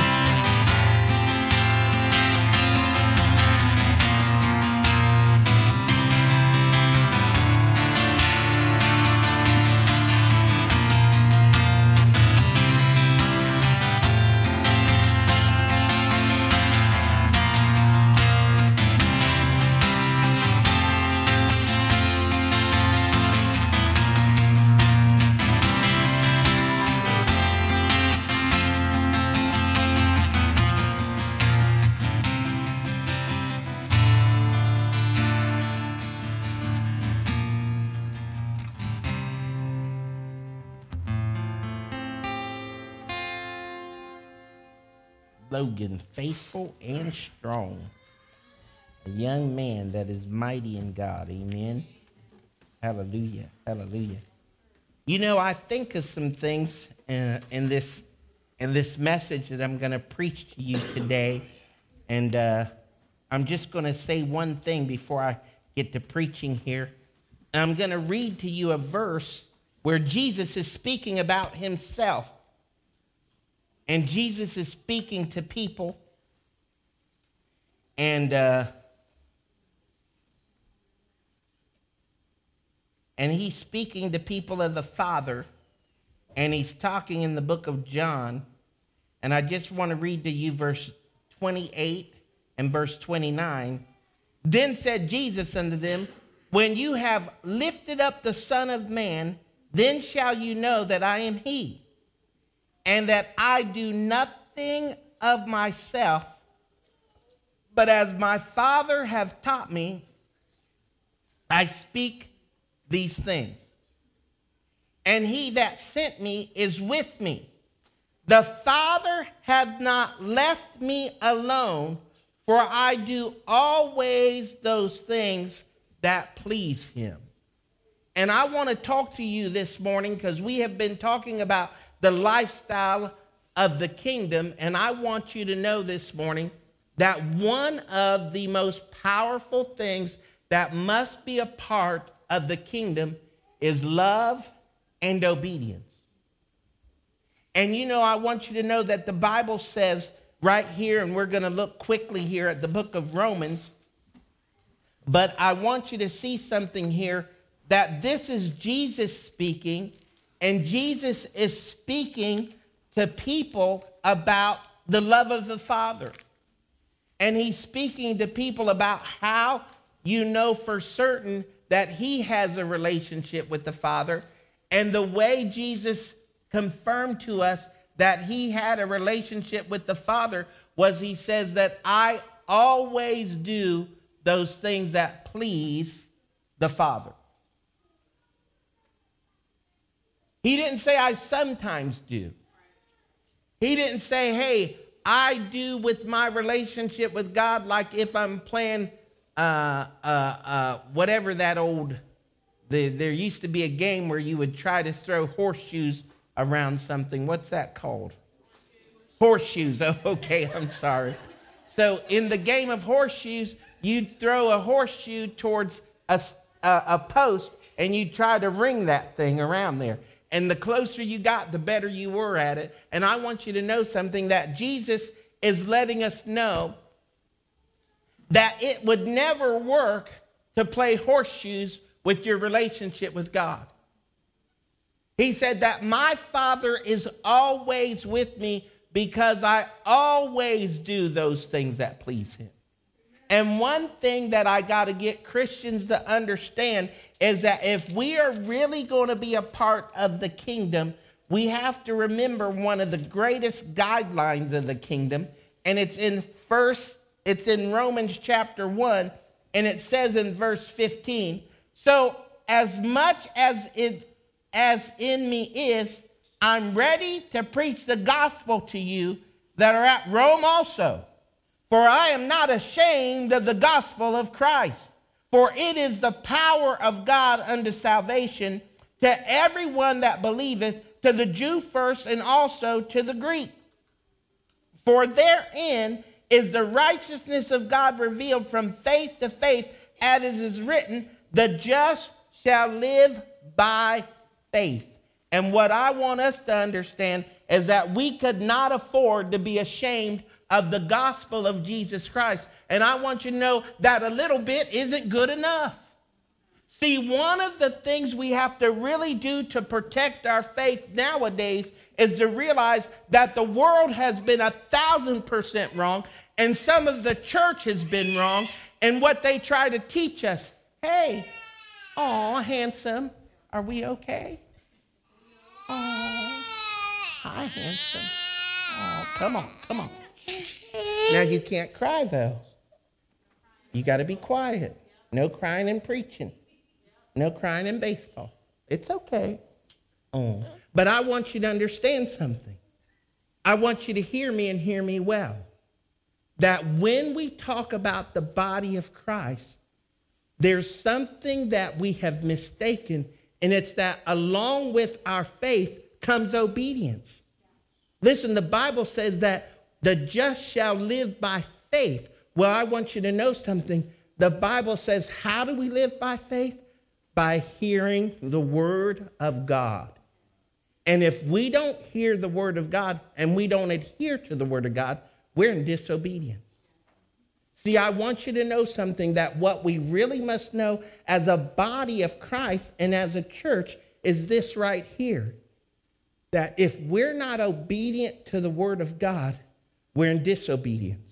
Logan, faithful and strong, a young man that is mighty in God. Amen. Hallelujah. Hallelujah. You know, I think of some things in this message that I'm going to preach to you today, and I'm just going to say one thing before I get to preaching here. I'm going to read to you a verse where Jesus is speaking about himself. And Jesus is speaking to people, and he's speaking to people of the Father, and he's talking in the book of John. And I just want to read to you verse 28 and verse 29. Then said Jesus unto them, when you have lifted up the Son of Man, then shall you know that I am he. And that I do nothing of myself, but as my Father hath taught me, I speak these things. And he that sent me is with me. The Father hath not left me alone, for I do always those things that please him. And I want to talk to you this morning because we have been talking about the lifestyle of the kingdom, and I want you to know this morning that one of the most powerful things that must be a part of the kingdom is love and obedience. And you know, I want you to know that the Bible says right here, and we're going to look quickly here at the book of Romans, but I want you to see something here, that this is Jesus speaking. And Jesus is speaking to people about the love of the Father. And he's speaking to people about how you know for certain that he has a relationship with the Father. And the way Jesus confirmed to us that he had a relationship with the Father was he says that I always do those things that please the Father. He didn't say, I sometimes do. He didn't say, hey, I do with my relationship with God like if I'm playing whatever that old, there used to be a game where you would try to throw horseshoes around something. What's that called? Horseshoes. Oh, okay, I'm sorry. So in the game of horseshoes, you'd throw a horseshoe towards a post and you'd try to ring that thing around there. And the closer you got, the better you were at it. And I want you to know something, that Jesus is letting us know that it would never work to play horseshoes with your relationship with God. He said that my Father is always with me because I always do those things that please him. And one thing that I got to get Christians to understand is that if we are really going to be a part of the kingdom, we have to remember one of the greatest guidelines of the kingdom, and it's in 1 It's in Romans chapter 1, and it says in verse 15, so as much as in me is, I'm ready to preach the gospel to you that are at Rome also. For I am not ashamed of the gospel of Christ, for it is the power of God unto salvation to everyone that believeth, to the Jew first and also to the Greek. For therein is the righteousness of God revealed from faith to faith, as it is written, the just shall live by faith. And what I want us to understand is that we could not afford to be ashamed of the gospel of Jesus Christ. And I want you to know that a little bit isn't good enough. See, one of the things we have to really do to protect our faith nowadays is to realize that the world has been 1,000% wrong, and some of the church has been wrong, and what they try to teach us. Hey, oh, handsome, are we okay? Oh, hi, handsome. Oh, come on. Now, you can't cry, though. You got to be quiet. No crying and preaching. No crying in baseball. It's okay. Oh, but I want you to understand something. I want you to hear me and hear me well. That when we talk about the body of Christ, there's something that we have mistaken, and it's that along with our faith comes obedience. Listen, the Bible says that the just shall live by faith. Well, I want you to know something. The Bible says, how do we live by faith? By hearing the word of God. And if we don't hear the word of God and we don't adhere to the word of God, we're in disobedience. See, I want you to know something, that what we really must know as a body of Christ and as a church is this right here. That if we're not obedient to the word of God, we're in disobedience.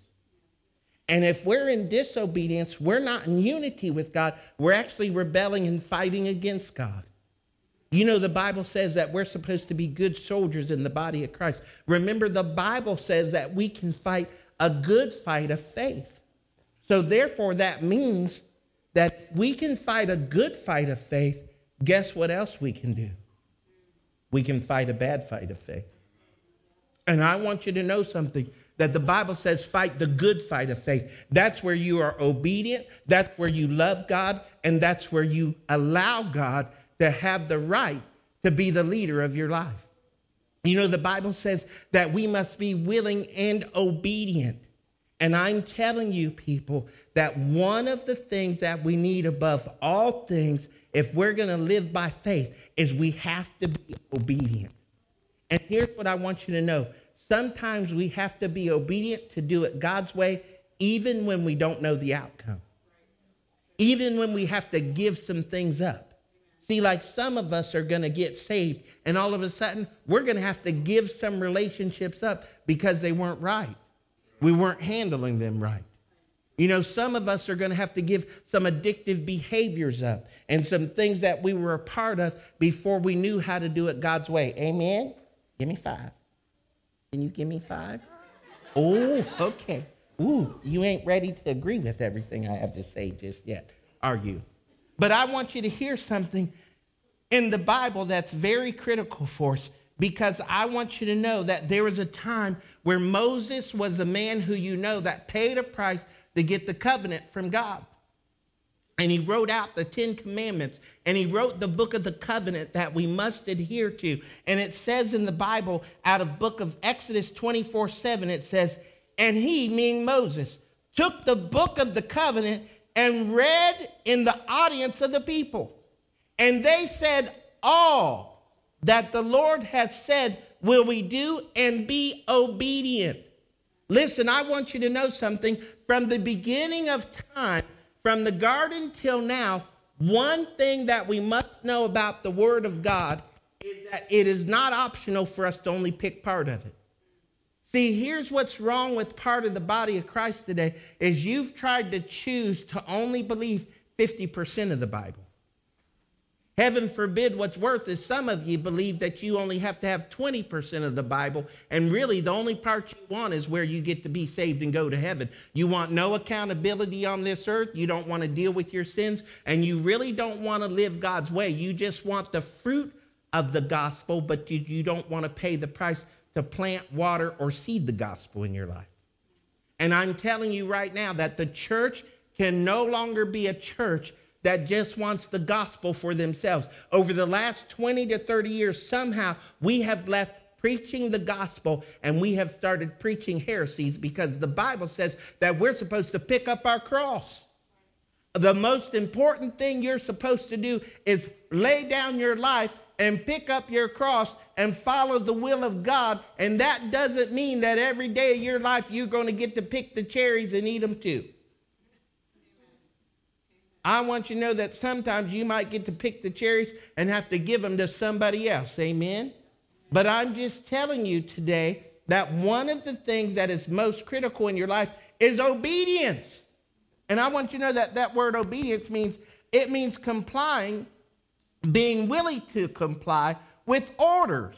And if we're in disobedience, we're not in unity with God. We're actually rebelling and fighting against God. You know, the Bible says that we're supposed to be good soldiers in the body of Christ. Remember, the Bible says that we can fight a good fight of faith. So therefore, that means that if we can fight a good fight of faith, guess what else we can do? We can fight a bad fight of faith. And I want you to know something, that the Bible says fight the good fight of faith. That's where you are obedient, that's where you love God, and that's where you allow God to have the right to be the leader of your life. You know, the Bible says that we must be willing and obedient. And I'm telling you, people, that one of the things that we need above all things, if we're going to live by faith, is we have to be obedient. And here's what I want you to know. Sometimes we have to be obedient to do it God's way, even when we don't know the outcome. Even when we have to give some things up. See, like some of us are going to get saved, and all of a sudden, we're going to have to give some relationships up because they weren't right. We weren't handling them right. You know, some of us are going to have to give some addictive behaviors up and some things that we were a part of before we knew how to do it God's way. Amen? Give me 5. Can you give me 5? Oh, okay. Ooh, you ain't ready to agree with everything I have to say just yet, are you? But I want you to hear something in the Bible that's very critical for us, because I want you to know that there was a time where Moses was a man who you know that paid a price to get the covenant from God. And he wrote out the 10 Commandments, and he wrote the book of the covenant that we must adhere to. And it says in the Bible, out of book of Exodus 24:7, it says, and he, meaning Moses, took the book of the covenant and read in the audience of the people. And they said, all that the Lord has said will we do, and be obedient. Listen, I want you to know something. From the beginning of time, from the garden till now, one thing that we must know about the Word of God is that it is not optional for us to only pick part of it. See, here's what's wrong with part of the body of Christ today, is you've tried to choose to only believe 50% of the Bible. Heaven forbid what's worse is some of you believe that you only have to have 20% of the Bible, and really the only part you want is where you get to be saved and go to heaven. You want no accountability on this earth. You don't want to deal with your sins, and you really don't want to live God's way. You just want the fruit of the gospel, but you don't want to pay the price to plant, water, or seed the gospel in your life. And I'm telling you right now that the church can no longer be a church that just wants the gospel for themselves. Over the last 20 to 30 years, somehow we have left preaching the gospel and we have started preaching heresies, because the Bible says that we're supposed to pick up our cross. The most important thing you're supposed to do is lay down your life and pick up your cross and follow the will of God. And that doesn't mean that every day of your life you're going to get to pick the cherries and eat them too. I want you to know that sometimes you might get to pick the cherries and have to give them to somebody else. Amen? But I'm just telling you today that one of the things that is most critical in your life is obedience. And I want you to know that that word obedience means complying, being willing to comply with orders.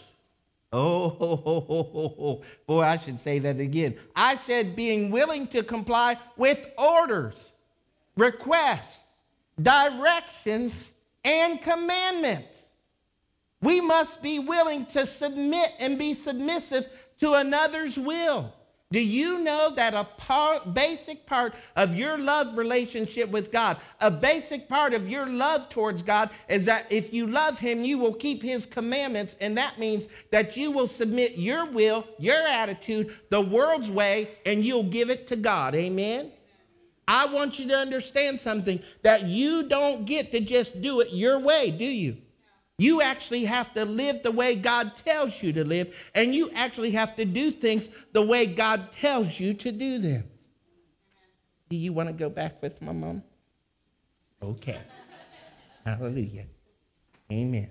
Oh, boy, I should say that again. I said being willing to comply with orders, requests, directions, and commandments. We must be willing to submit and be submissive to another's will. Do you know that a basic part of your love relationship with God, a basic part of your love towards God, is that if you love him, you will keep his commandments, and that means that you will submit your will, your attitude, the world's way, and you'll give it to God. Amen? I want you to understand something, that you don't get to just do it your way, do you? You actually have to live the way God tells you to live, and you actually have to do things the way God tells you to do them. Do you want to go back with my mom? Okay. Hallelujah. Amen.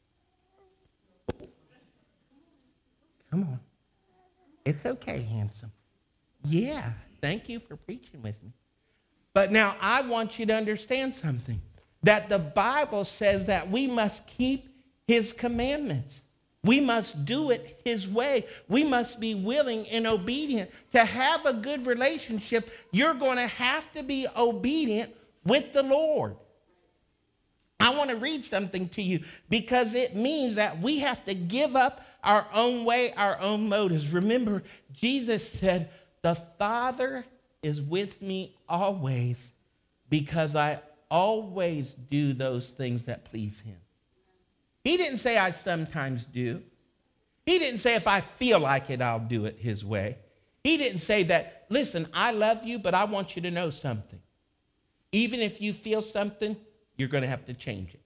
Come on. It's okay, handsome. Yeah, thank you for preaching with me. But now I want you to understand something, that the Bible says that we must keep his commandments. We must do it his way. We must be willing and obedient. To have a good relationship, you're going to have to be obedient with the Lord. I want to read something to you, because it means that we have to give up our own way, our own motives. Remember, Jesus said, the Father is with me always, because I always do those things that please him. He didn't say I sometimes do. He didn't say if I feel like it, I'll do it his way. He didn't say that, listen, I love you, but I want you to know something. Even if you feel something, you're going to have to change it.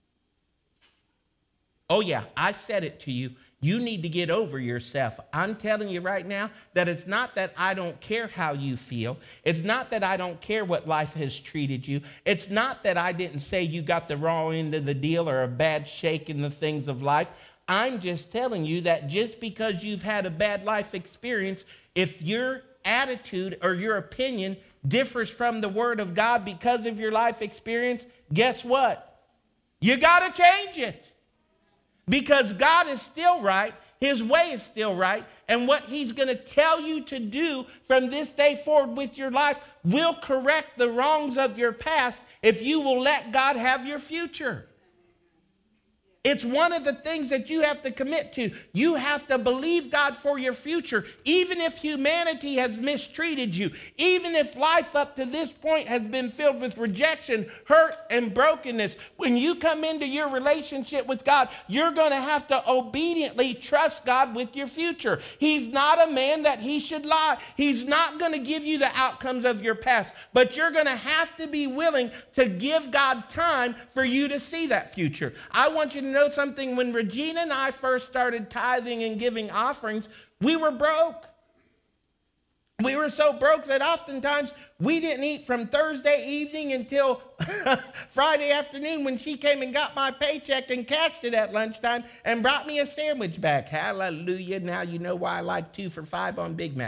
Oh yeah, I said it to you. You need to get over yourself. I'm telling you right now that it's not that I don't care how you feel. It's not that I don't care what life has treated you. It's not that I didn't say you got the wrong end of the deal or a bad shake in the things of life. I'm just telling you that just because you've had a bad life experience, if your attitude or your opinion differs from the Word of God because of your life experience, guess what? You got to change it. Because God is still right, his way is still right, and what he's going to tell you to do from this day forward with your life will correct the wrongs of your past if you will let God have your future. It's one of the things that you have to commit to. You have to believe God for your future, even if humanity has mistreated you, even if life up to this point has been filled with rejection, hurt, and brokenness. When you come into your relationship with God, you're going to have to obediently trust God with your future. He's not a man that he should lie. He's not going to give you the outcomes of your past, but you're going to have to be willing to give God time for you to see that future. I want you to know something. When Regina and I first started tithing and giving offerings, we were broke. We were so broke that oftentimes we didn't eat from Thursday evening until Friday afternoon, when she came and got my paycheck and cashed it at lunchtime and brought me a sandwich back. Hallelujah. Now you know why I like 2 for $5 on Big Macs.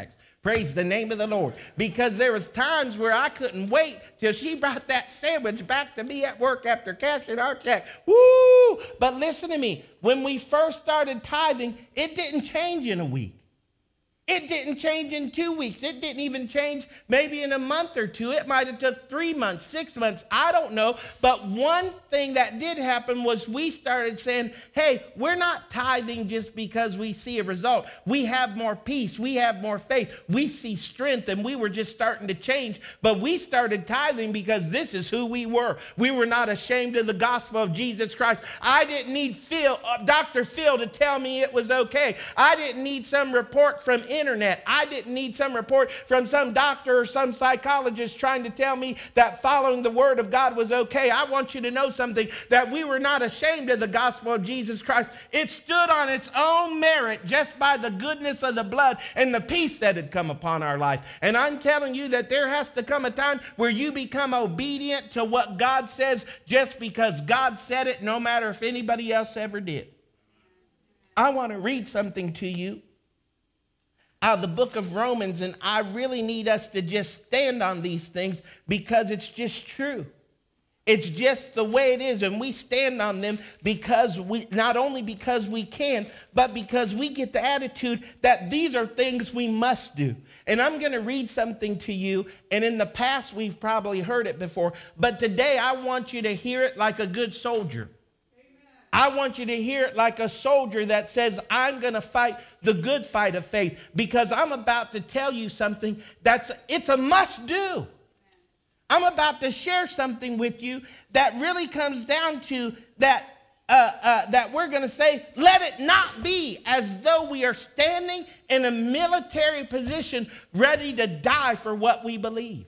Praise the name of the Lord. Because there was times where I couldn't wait till she brought that sandwich back to me at work after cashing our check. Woo! But listen to me. When we first started tithing, it didn't change in a week. It didn't change in 2 weeks. It didn't even change maybe in a month or two. It might have took 3 months, 6 months. I don't know. But one thing that did happen was we started saying, hey, we're not tithing just because we see a result. We have more peace. We have more faith. We see strength, and we were just starting to change. But we started tithing because this is who we were. We were not ashamed of the gospel of Jesus Christ. I didn't need Dr. Phil to tell me it was okay. I didn't need some report from internet. I didn't need some report from some doctor or some psychologist trying to tell me that following the word of God was okay. I want you to know something, that we were not ashamed of the gospel of Jesus Christ. It stood on its own merit just by the goodness of the blood and the peace that had come upon our life. And I'm telling you that there has to come a time where you become obedient to what God says just because God said it, no matter if anybody else ever did. I want to read something to you out of the book of Romans, and I really need us to just stand on these things because it's just true. It's just the way it is, and we stand on them because not only because we can, but because we get the attitude that these are things we must do. And I'm going to read something to you, and in the past we've probably heard it before, but today I want you to hear it like a good soldier. I want you to hear it like a soldier that says, I'm going to fight the good fight of faith, because I'm about to tell you something it's a must do. I'm about to share something with you that really comes down to that we're going to say, let it not be as though we are standing in a military position ready to die for what we believe.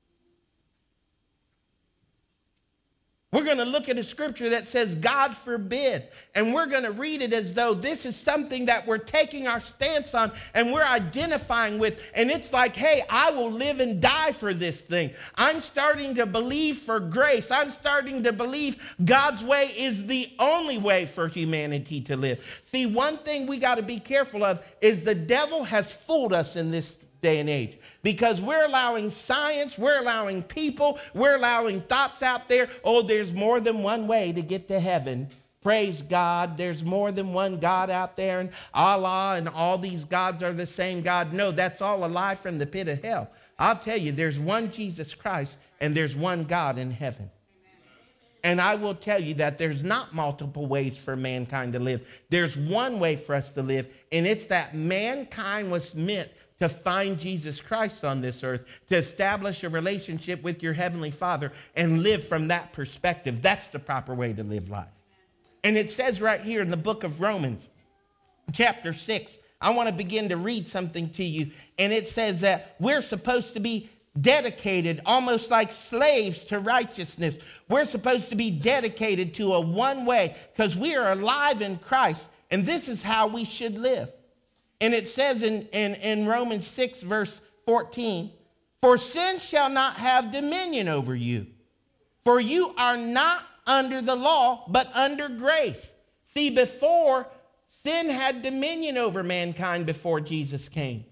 We're going to look at a scripture that says, God forbid. And we're going to read it as though this is something that we're taking our stance on and we're identifying with. And it's like, hey, I will live and die for this thing. I'm starting to believe for grace. I'm starting to believe God's way is the only way for humanity to live. See, one thing we got to be careful of is the devil has fooled us in this day and age, because we're allowing science, we're allowing people, we're allowing thoughts out there. Oh, there's more than one way to get to heaven. Praise God. There's more than one God out there, and Allah and all these gods are the same God. No, that's all a lie from the pit of hell. I'll tell you, there's one Jesus Christ and there's one God in heaven. And I will tell you that there's not multiple ways for mankind to live. There's one way for us to live, and it's that mankind was meant to find Jesus Christ on this earth, to establish a relationship with your heavenly Father and live from that perspective. That's the proper way to live life. And it says right here in the book of Romans, chapter 6, I want to begin to read something to you. And it says that we're supposed to be dedicated, almost like slaves to righteousness. We're supposed to be dedicated to a one way because we are alive in Christ. And this is how we should live. And it says in Romans 6, verse 14, for sin shall not have dominion over you, for you are not under the law, but under grace. See, before, sin had dominion over mankind before Jesus came.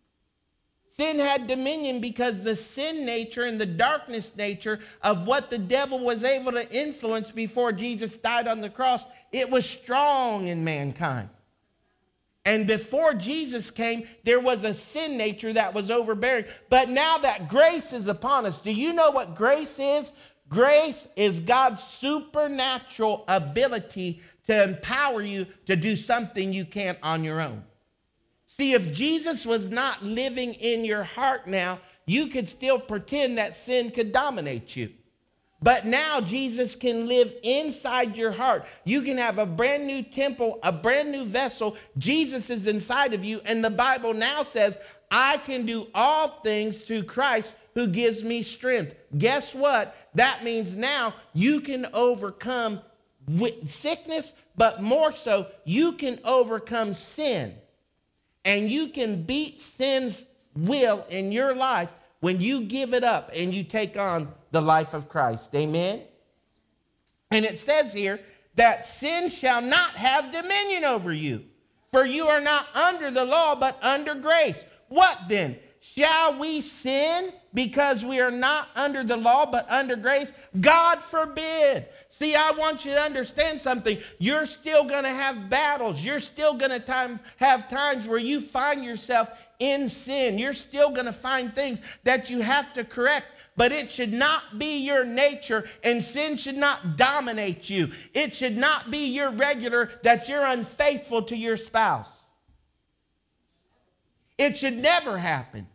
Sin had dominion because the sin nature and the darkness nature of what the devil was able to influence before Jesus died on the cross, it was strong in mankind. And before Jesus came, there was a sin nature that was overbearing. But now that grace is upon us, do you know what grace is? Grace is God's supernatural ability to empower you to do something you can't on your own. See, if Jesus was not living in your heart now, you could still pretend that sin could dominate you. But now Jesus can live inside your heart. You can have a brand new temple, a brand new vessel. Jesus is inside of you. And the Bible now says, I can do all things through Christ who gives me strength. Guess what? That means now you can overcome sickness, but more so, you can overcome sin. And you can beat sin's will in your life when you give it up and you take on the life of Christ. Amen? And it says here that sin shall not have dominion over you, for you are not under the law, but under grace. What then? Shall we sin because we are not under the law but under grace? God forbid. See, I want you to understand something. You're still going to have battles. You're still going to have times where you find yourself in sin. You're still going to find things that you have to correct. But it should not be your nature, and sin should not dominate you. It should not be your regular that you're unfaithful to your spouse. It should never happen.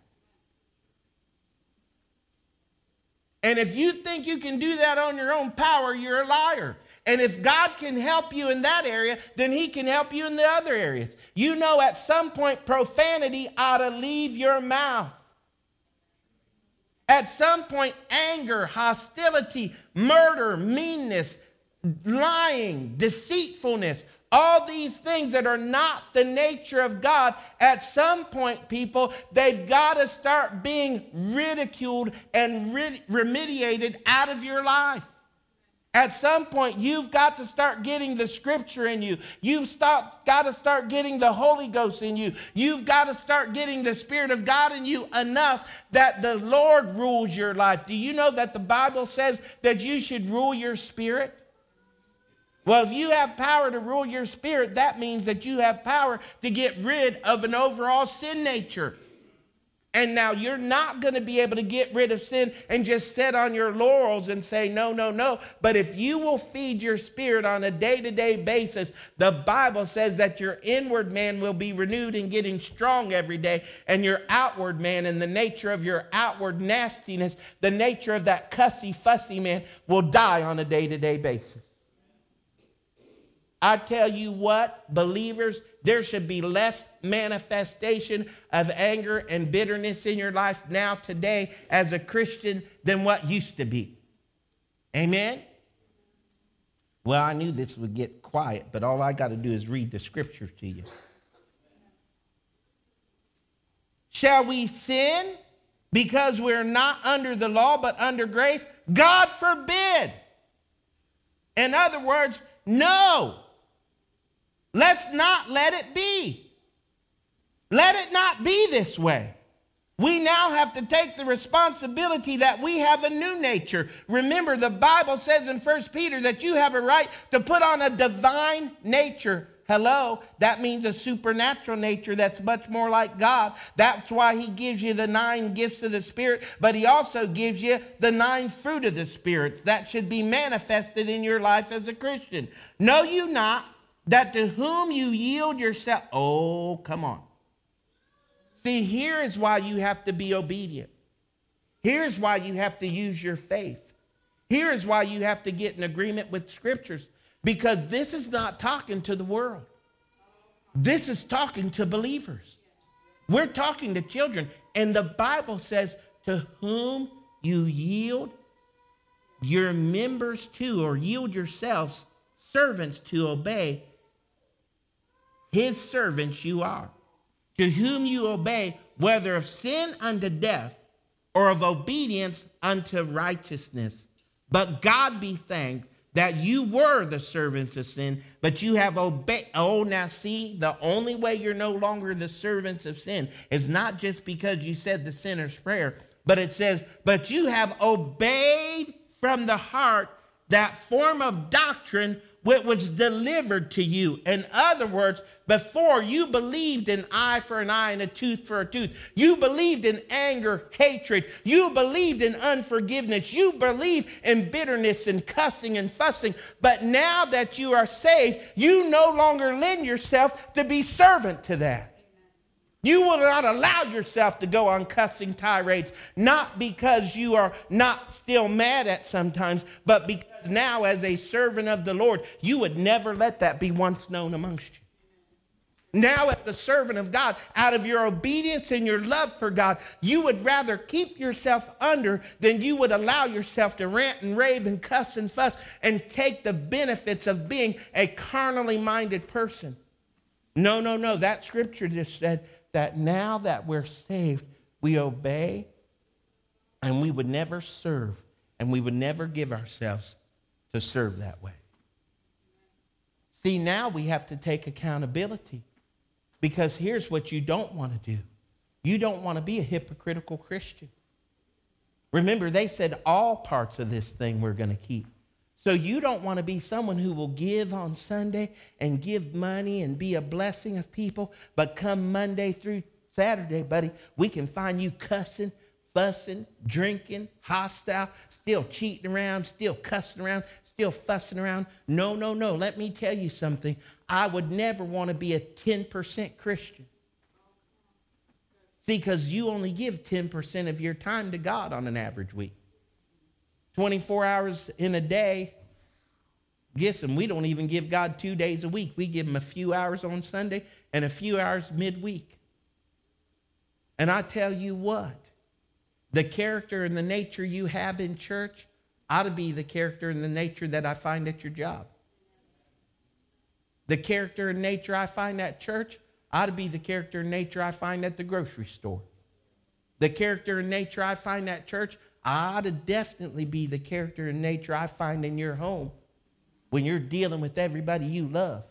And if you think you can do that on your own power, you're a liar. And if God can help you in that area, then he can help you in the other areas. You know, at some point, profanity ought to leave your mouth. At some point, anger, hostility, murder, meanness, lying, deceitfulness, all these things that are not the nature of God, at some point, people, they've got to start being ridiculed and remediated out of your life. At some point, you've got to start getting the scripture in you. You've got to start getting the Holy Ghost in you. You've got to start getting the Spirit of God in you enough that the Lord rules your life. Do you know that the Bible says that you should rule your spirit? Well, if you have power to rule your spirit, that means that you have power to get rid of an overall sin nature. And now you're not going to be able to get rid of sin and just sit on your laurels and say, no, no, no. But if you will feed your spirit on a day-to-day basis, the Bible says that your inward man will be renewed and getting strong every day. And your outward man and the nature of your outward nastiness, the nature of that cussy, fussy man will die on a day-to-day basis. I tell you what, believers, there should be less manifestation of anger and bitterness in your life now today as a Christian than what used to be. Amen? Well, I knew this would get quiet, but all I got to do is read the scriptures to you. Shall we sin because we're not under the law but under grace? God forbid. In other words, no. Let's not let it be. Let it not be this way. We now have to take the responsibility that we have a new nature. Remember, the Bible says in 1 Peter that you have a right to put on a divine nature. Hello, that means a supernatural nature that's much more like God. That's why he gives you the 9 gifts of the Spirit, but he also gives you the 9 fruit of the Spirit that should be manifested in your life as a Christian. Know you not that to whom you yield yourself, oh, come on. See, here is why you have to be obedient. Here's why you have to use your faith. Here is why you have to get in agreement with scriptures, because this is not talking to the world. This is talking to believers. We're talking to children, and the Bible says, to whom you yield your members to, or yield yourselves servants to obey, his servants you are, to whom you obey, whether of sin unto death or of obedience unto righteousness. But God be thanked that you were the servants of sin, but you have obeyed. Oh, now see, the only way you're no longer the servants of sin is not just because you said the sinner's prayer, but it says, but you have obeyed from the heart that form of doctrine which was delivered to you. In other words, before you believed in eye for an eye and a tooth for a tooth. You believed in anger, hatred. You believed in unforgiveness. You believed in bitterness and cussing and fussing. But now that you are saved, you no longer lend yourself to be servant to that. You will not allow yourself to go on cussing tirades, not because you are not still mad at sometimes, but because now as a servant of the Lord, you would never let that be once known amongst you. Now as the servant of God, out of your obedience and your love for God, you would rather keep yourself under than you would allow yourself to rant and rave and cuss and fuss and take the benefits of being a carnally minded person. No, no, no. That scripture just said that now that we're saved, we obey, and we would never serve, and we would never give ourselves to serve that way. See, now we have to take accountability, because here's what you don't want to do. You don't want to be a hypocritical Christian. Remember, they said all parts of this thing we're going to keep. So you don't want to be someone who will give on Sunday and give money and be a blessing of people, but come Monday through Saturday, buddy, we can find you cussing, fussing, drinking, hostile, still cheating around, still cussing around, still fussing around. No, no, no. Let me tell you something. I would never want to be a 10% Christian. See, because you only give 10% of your time to God on an average week. 24 hours in a day. Guess them, we don't even give God 2 days a week. We give him a few hours on Sunday and a few hours midweek. And I tell you what, the character and the nature you have in church ought to be the character and the nature that I find at your job. The character and nature I find at church ought to be the character and nature I find at the grocery store. The character and nature I find at church ought to definitely be the character and nature I find in your home when you're dealing with everybody you love.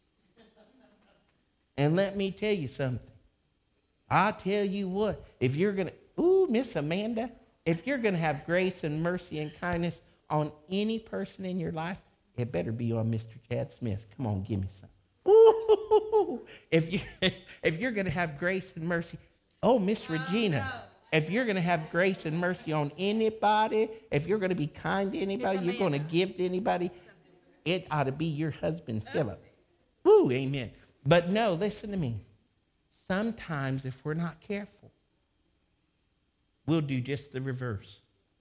And let me tell you something. I tell you what, if you're going to, Miss Amanda, if you're going to have grace and mercy and kindness on any person in your life, it better be on Mr. Chad Smith. Come on, give me some. Ooh, if you're going to have grace and mercy, Miss Regina, if you're going to have grace and mercy on anybody, if you're going to be kind to anybody, you're going to give to anybody, it ought to be your husband, Philip. Woo, amen. But no, listen to me. Sometimes if we're not careful, we'll do just the reverse.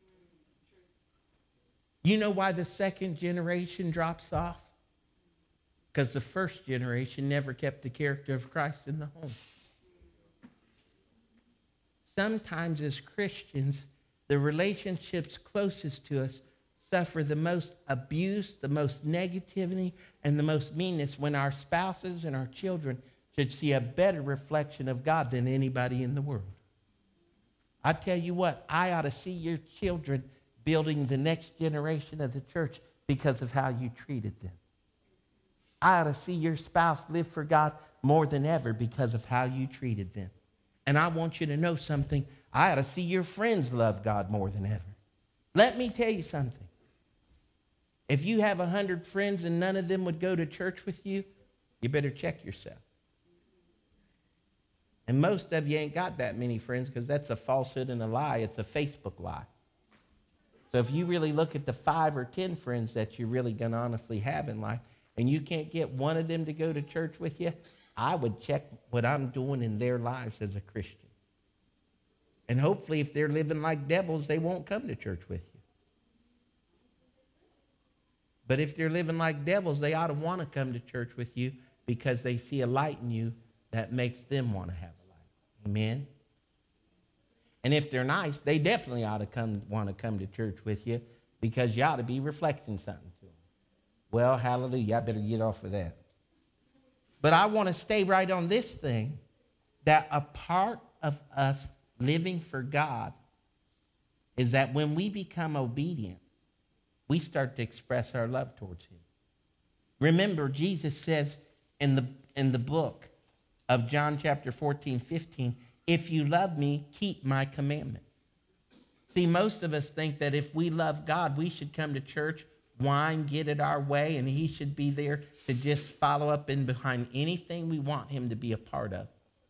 You know why the second generation drops off? Because the first generation never kept the character of Christ in the home. Sometimes as Christians, the relationships closest to us suffer the most abuse, the most negativity, and the most meanness when our spouses and our children should see a better reflection of God than anybody in the world. I tell you what, I ought to see your children building the next generation of the church because of how you treated them. I ought to see your spouse live for God more than ever because of how you treated them. And I want you to know something. I ought to see your friends love God more than ever. Let me tell you something. If you have 100 friends and none of them would go to church with you, you better check yourself. And most of you ain't got that many friends because that's a falsehood and a lie. It's a Facebook lie. So if you really look at the 5 or 10 friends that you're really going to honestly have in life, and you can't get one of them to go to church with you, I would check what I'm doing in their lives as a Christian. And hopefully if they're living like devils, they won't come to church with you. But if they're living like devils, they ought to want to come to church with you because they see a light in you that makes them want to have a light. Amen? And if they're nice, they definitely ought to want to come to church with you because you ought to be reflecting something to them. Well, hallelujah, I better get off of that. But I want to stay right on this thing, that a part of us living for God is that when we become obedient, we start to express our love towards him. Remember, Jesus says in the book of John chapter 14, 15, if you love me, keep my commandments. See, most of us think that if we love God, we should come to church, whine, get it our way, and he should be there to just follow up in behind anything we want him to be a part of.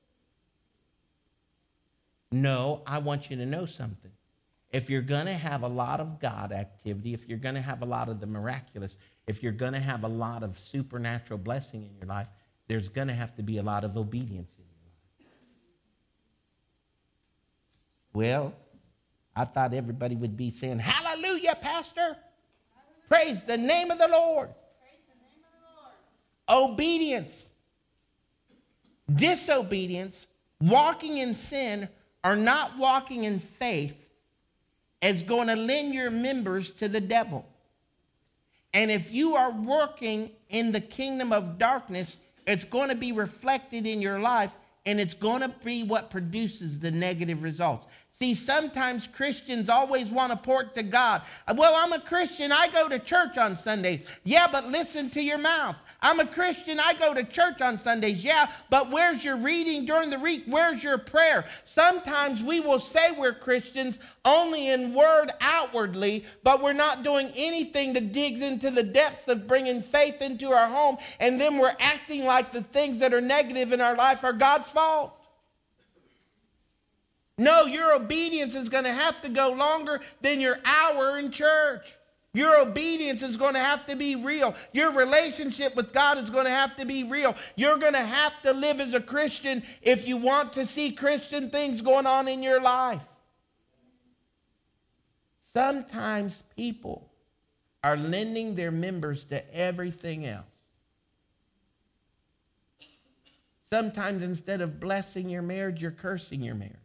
No, I want you to know something. If you're going to have a lot of God activity, if you're going to have a lot of the miraculous, if you're going to have a lot of supernatural blessing in your life, there's going to have to be a lot of obedience in your life. Well, I thought everybody would be saying, hallelujah, Pastor. Praise the name of the Lord. Praise the name of the Lord. Obedience, disobedience, walking in sin, or not walking in faith is going to lend your members to the devil. And if you are working in the kingdom of darkness, it's going to be reflected in your life, and it's going to be what produces the negative results. See, sometimes Christians always want to point to God. Well, I'm a Christian. I go to church on Sundays. Yeah, but listen to your mouth. I'm a Christian. I go to church on Sundays. Yeah, but where's your reading during the week? Where's your prayer? Sometimes we will say we're Christians only in word outwardly, but we're not doing anything that digs into the depths of bringing faith into our home, and then we're acting like the things that are negative in our life are God's fault. No, your obedience is going to have to go longer than your hour in church. Your obedience is going to have to be real. Your relationship with God is going to have to be real. You're going to have to live as a Christian if you want to see Christian things going on in your life. Sometimes people are lending their members to everything else. Sometimes instead of blessing your marriage, you're cursing your marriage.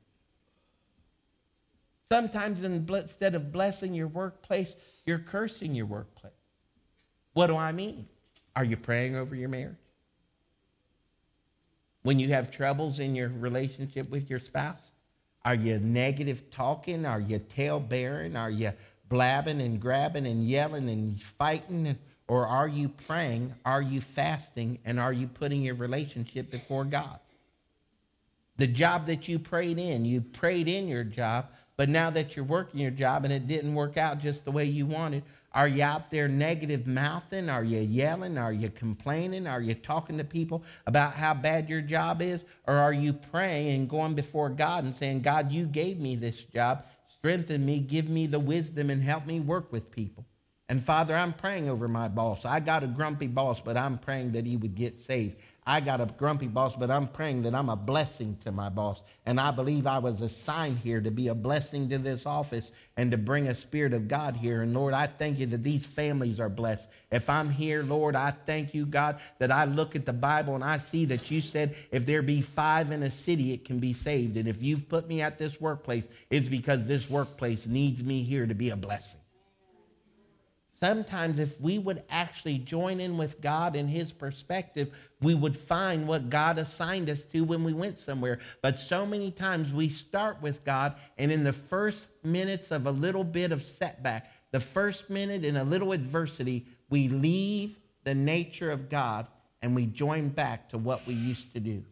Sometimes instead of blessing your workplace, you're cursing your workplace. What do I mean? Are you praying over your marriage? When you have troubles in your relationship with your spouse, are you negative talking? Are you tail bearing? Are you blabbing and grabbing and yelling and fighting? Or are you praying? Are you fasting? And are you putting your relationship before God? The job that you prayed in your job, but now that you're working your job and it didn't work out just the way you wanted, are you out there negative mouthing? Are you yelling? Are you complaining? Are you talking to people about how bad your job is? Or are you praying and going before God and saying, God, you gave me this job. Strengthen me, give me the wisdom, and help me work with people. And Father, I'm praying over my boss. I got a grumpy boss, but I'm praying that he would get saved. I got a grumpy boss, but I'm praying that I'm a blessing to my boss. And I believe I was assigned here to be a blessing to this office and to bring a spirit of God here. And Lord, I thank you that these families are blessed. If I'm here, Lord, I thank you, God, that I look at the Bible and I see that you said if there be 5 in a city, it can be saved. And if you've put me at this workplace, it's because this workplace needs me here to be a blessing. Sometimes if we would actually join in with God in his perspective, we would find what God assigned us to when we went somewhere. But so many times we start with God, and in the first minutes of a little bit of setback, the first minute in a little adversity, we leave the nature of God and we join back to what we used to do.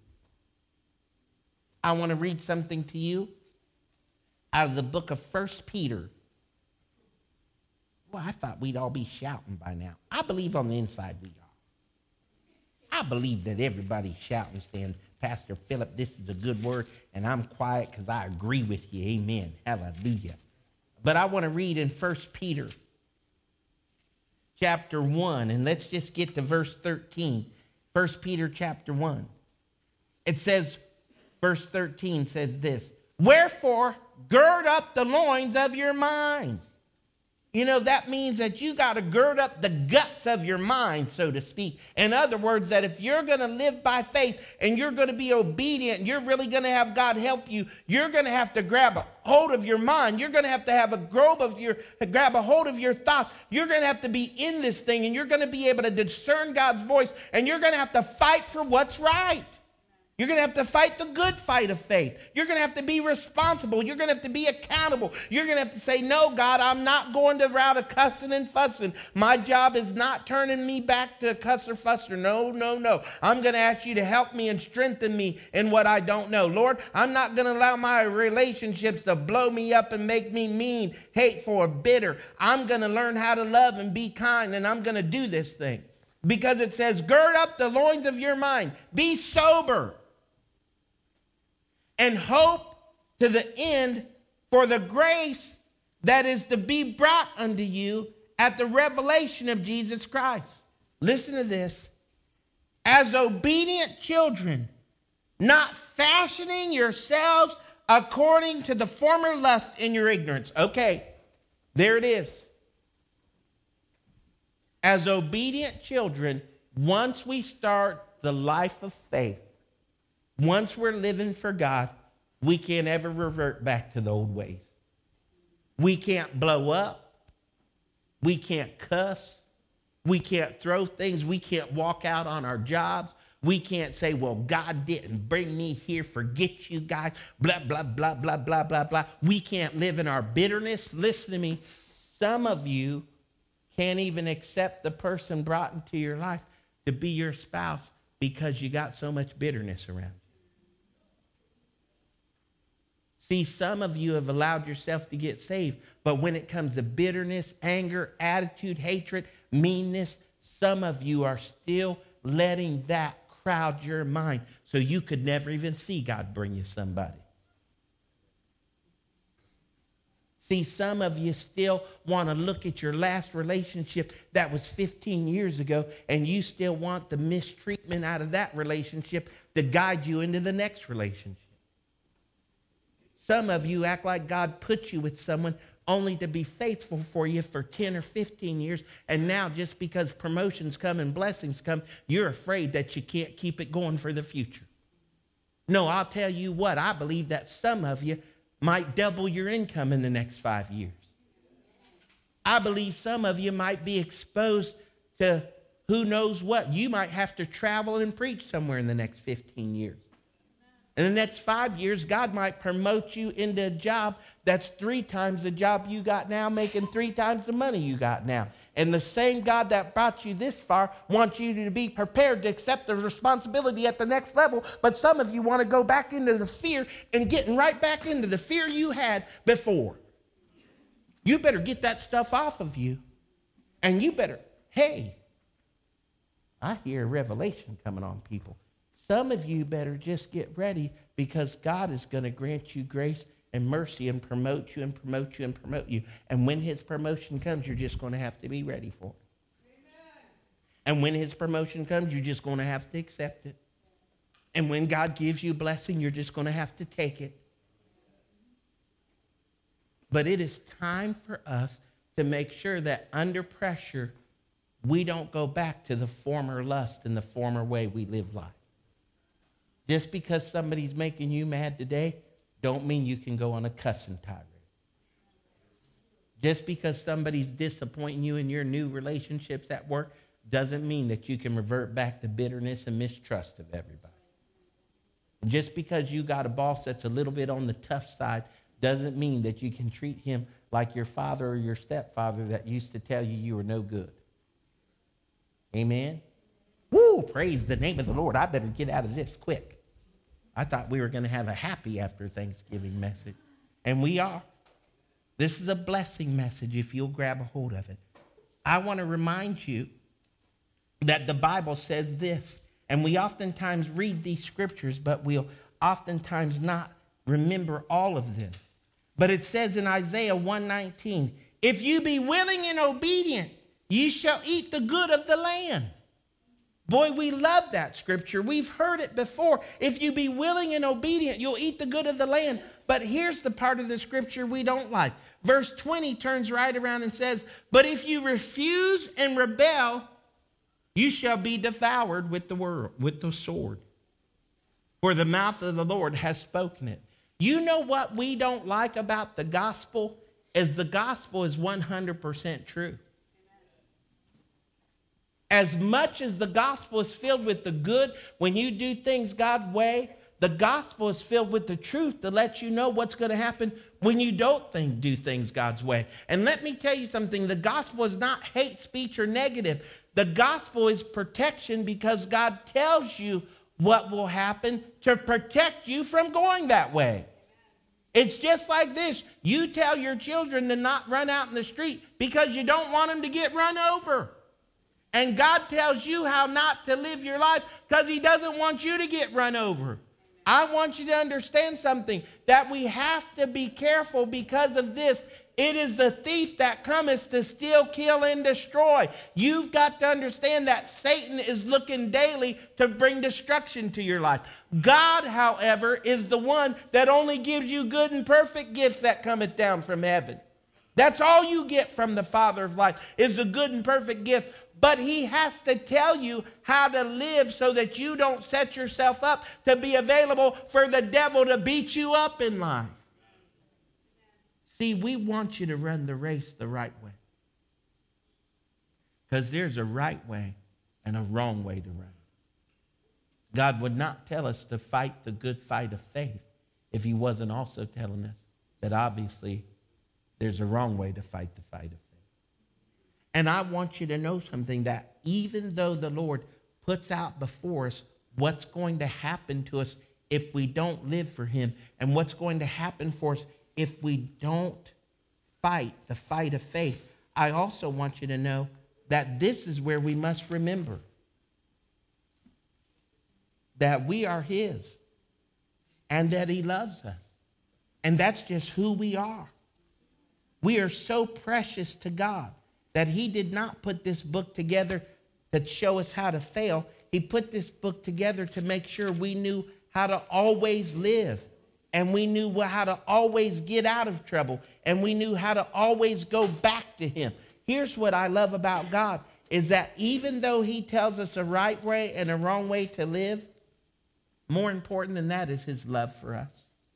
I want to read something to you out of the book of 1 Peter. Well, I thought we'd all be shouting by now. I believe on the inside we are. I believe that everybody's shouting, saying, Pastor Philip, this is a good word, and I'm quiet because I agree with you. Amen. Hallelujah. But I want to read in 1 Peter chapter 1, and let's just get to verse 13. 1 Peter chapter 1. It says, verse 13 says this, wherefore gird up the loins of your mind. You know, that means that you got to gird up the guts of your mind, so to speak. In other words, that if you're going to live by faith and you're going to be obedient, and you're really going to have God help you, you're going to have to grab a hold of your mind. You're going to have to have grab a hold of your thoughts. You're going to have to be in this thing, and you're going to be able to discern God's voice, and you're going to have to fight for what's right. You're going to have to fight the good fight of faith. You're going to have to be responsible. You're going to have to be accountable. You're going to have to say, no, God, I'm not going the route of cussing and fussing. My job is not turning me back to cuss or fusser. No, no, no. I'm going to ask you to help me and strengthen me in what I don't know. Lord, I'm not going to allow my relationships to blow me up and make me mean, hateful, or bitter. I'm going to learn how to love and be kind, and I'm going to do this thing. Because it says, gird up the loins of your mind. Be sober. And hope to the end for the grace that is to be brought unto you at the revelation of Jesus Christ. Listen to this. As obedient children, not fashioning yourselves according to the former lust in your ignorance. Okay, there it is. As obedient children, once we start the life of faith, once we're living for God, we can't ever revert back to the old ways. We can't blow up. We can't cuss. We can't throw things. We can't walk out on our jobs. We can't say, well, God didn't bring me here. Forget you guys. Blah, blah, blah, blah, blah, blah, blah. We can't live in our bitterness. Listen to me. Some of you can't even accept the person brought into your life to be your spouse because you got so much bitterness around you. See, some of you have allowed yourself to get saved, but when it comes to bitterness, anger, attitude, hatred, meanness, some of you are still letting that crowd your mind so you could never even see God bring you somebody. See, some of you still want to look at your last relationship that was 15 years ago, and you still want the mistreatment out of that relationship to guide you into the next relationship. Some of you act like God put you with someone only to be faithful for you for 10 or 15 years, and now just because promotions come and blessings come, you're afraid that you can't keep it going for the future. No, I'll tell you what, I believe that some of you might double your income in the next 5 years. I believe some of you might be exposed to who knows what. You might have to travel and preach somewhere in the next 15 years. In the next 5 years, God might promote you into a job that's 3 times the job you got now, making 3 times the money you got now. And the same God that brought you this far wants you to be prepared to accept the responsibility at the next level. But some of you want to go back into the fear and getting right back into the fear you had before. You better get that stuff off of you. And you better, hey, I hear revelation coming on people. Some of you better just get ready because God is going to grant you grace and mercy and promote you and promote you and promote you. And when his promotion comes, you're just going to have to be ready for it. Amen. And when his promotion comes, you're just going to have to accept it. And when God gives you a blessing, you're just going to have to take it. But it is time for us to make sure that under pressure, we don't go back to the former lust and the former way we live life. Just because somebody's making you mad today, don't mean you can go on a cussing tirade. Just because somebody's disappointing you in your new relationships at work doesn't mean that you can revert back to bitterness and mistrust of everybody. Just because you got a boss that's a little bit on the tough side doesn't mean that you can treat him like your father or your stepfather that used to tell you were no good. Amen? Woo! Praise the name of the Lord. I better get out of this quick. I thought we were going to have a happy after Thanksgiving message. And we are. This is a blessing message if you'll grab a hold of it. I want to remind you that the Bible says this. And we oftentimes read these scriptures, but we'll oftentimes not remember all of them. But it says in Isaiah 1:19, if you be willing and obedient, ye shall eat the good of the land. Boy, we love that scripture. We've heard it before. If you be willing and obedient, you'll eat the good of the land. But here's the part of the scripture we don't like. Verse 20 turns right around and says, but if you refuse and rebel, you shall be devoured with the sword. For the mouth of the Lord has spoken it. You know what we don't like about the gospel? Is the gospel is 100% true. As much as the gospel is filled with the good, when you do things God's way, the gospel is filled with the truth to let you know what's going to happen when you don't do things God's way. And let me tell you something, the gospel is not hate speech or negative. The gospel is protection because God tells you what will happen to protect you from going that way. It's just like this. You tell your children to not run out in the street because you don't want them to get run over. And God tells you how not to live your life because he doesn't want you to get run over. I want you to understand something, that we have to be careful because of this. It is the thief that cometh to steal, kill, and destroy. You've got to understand that Satan is looking daily to bring destruction to your life. God, however, is the one that only gives you good and perfect gifts that cometh down from heaven. That's all you get from the Father of life is a good and perfect gift. But he has to tell you how to live so that you don't set yourself up to be available for the devil to beat you up in life. See, we want you to run the race the right way. Because there's a right way and a wrong way to run. God would not tell us to fight the good fight of faith if he wasn't also telling us that obviously there's a wrong way to fight the fight of faith. And I want you to know something, that even though the Lord puts out before us what's going to happen to us if we don't live for him, and what's going to happen for us if we don't fight the fight of faith. I also want you to know that this is where we must remember that we are his and that he loves us. And that's just who we are. We are so precious to God that he did not put this book together to show us how to fail. He put this book together to make sure we knew how to always live, and we knew how to always get out of trouble, and we knew how to always go back to him. Here's what I love about God, is that even though he tells us a right way and a wrong way to live, more important than that is his love for us.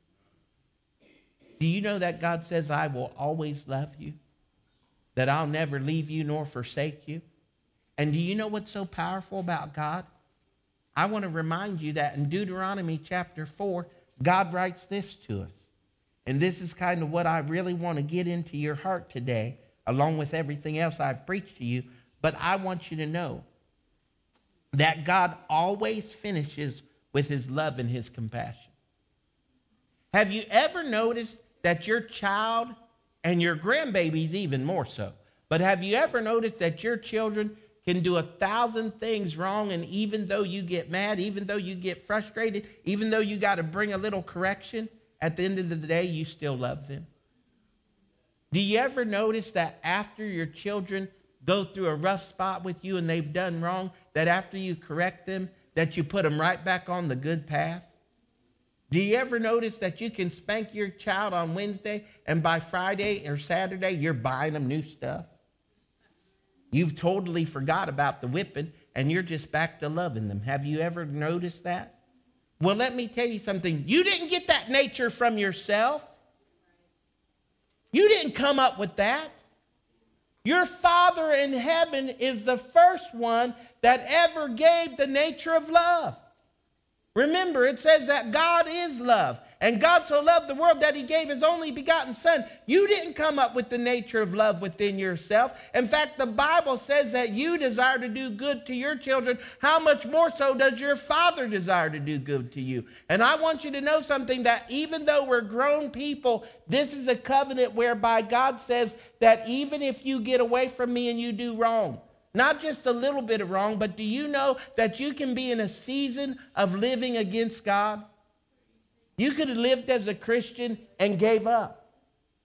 Do you know that God says, I will always love you, that I'll never leave you nor forsake you? And do you know what's so powerful about God? I want to remind you that in Deuteronomy chapter 4, God writes this to us. And this is kind of what I really want to get into your heart today, along with everything else I've preached to you. But I want you to know that God always finishes with his love and his compassion. Have you ever noticed that your child, and your grandbabies even more so, but have you ever noticed that your children can do 1,000 things wrong, and even though you get mad, even though you get frustrated, even though you got to bring a little correction, at the end of the day, you still love them? Do you ever notice that after your children go through a rough spot with you and they've done wrong, that after you correct them, that you put them right back on the good path? Do you ever notice that you can spank your child on Wednesday, and by Friday or Saturday, you're buying them new stuff? You've totally forgot about the whipping, and you're just back to loving them. Have you ever noticed that? Well, let me tell you something. You didn't get that nature from yourself. You didn't come up with that. Your Father in heaven is the first one that ever gave the nature of love. Remember, it says that God is love. And God so loved the world that he gave his only begotten son. You didn't come up with the nature of love within yourself. In fact, the Bible says that you desire to do good to your children. How much more so does your Father desire to do good to you? And I want you to know something, that even though we're grown people, this is a covenant whereby God says that even if you get away from me and you do wrong, not just a little bit of wrong, but do you know that you can be in a season of living against God? You could have lived as a Christian and gave up.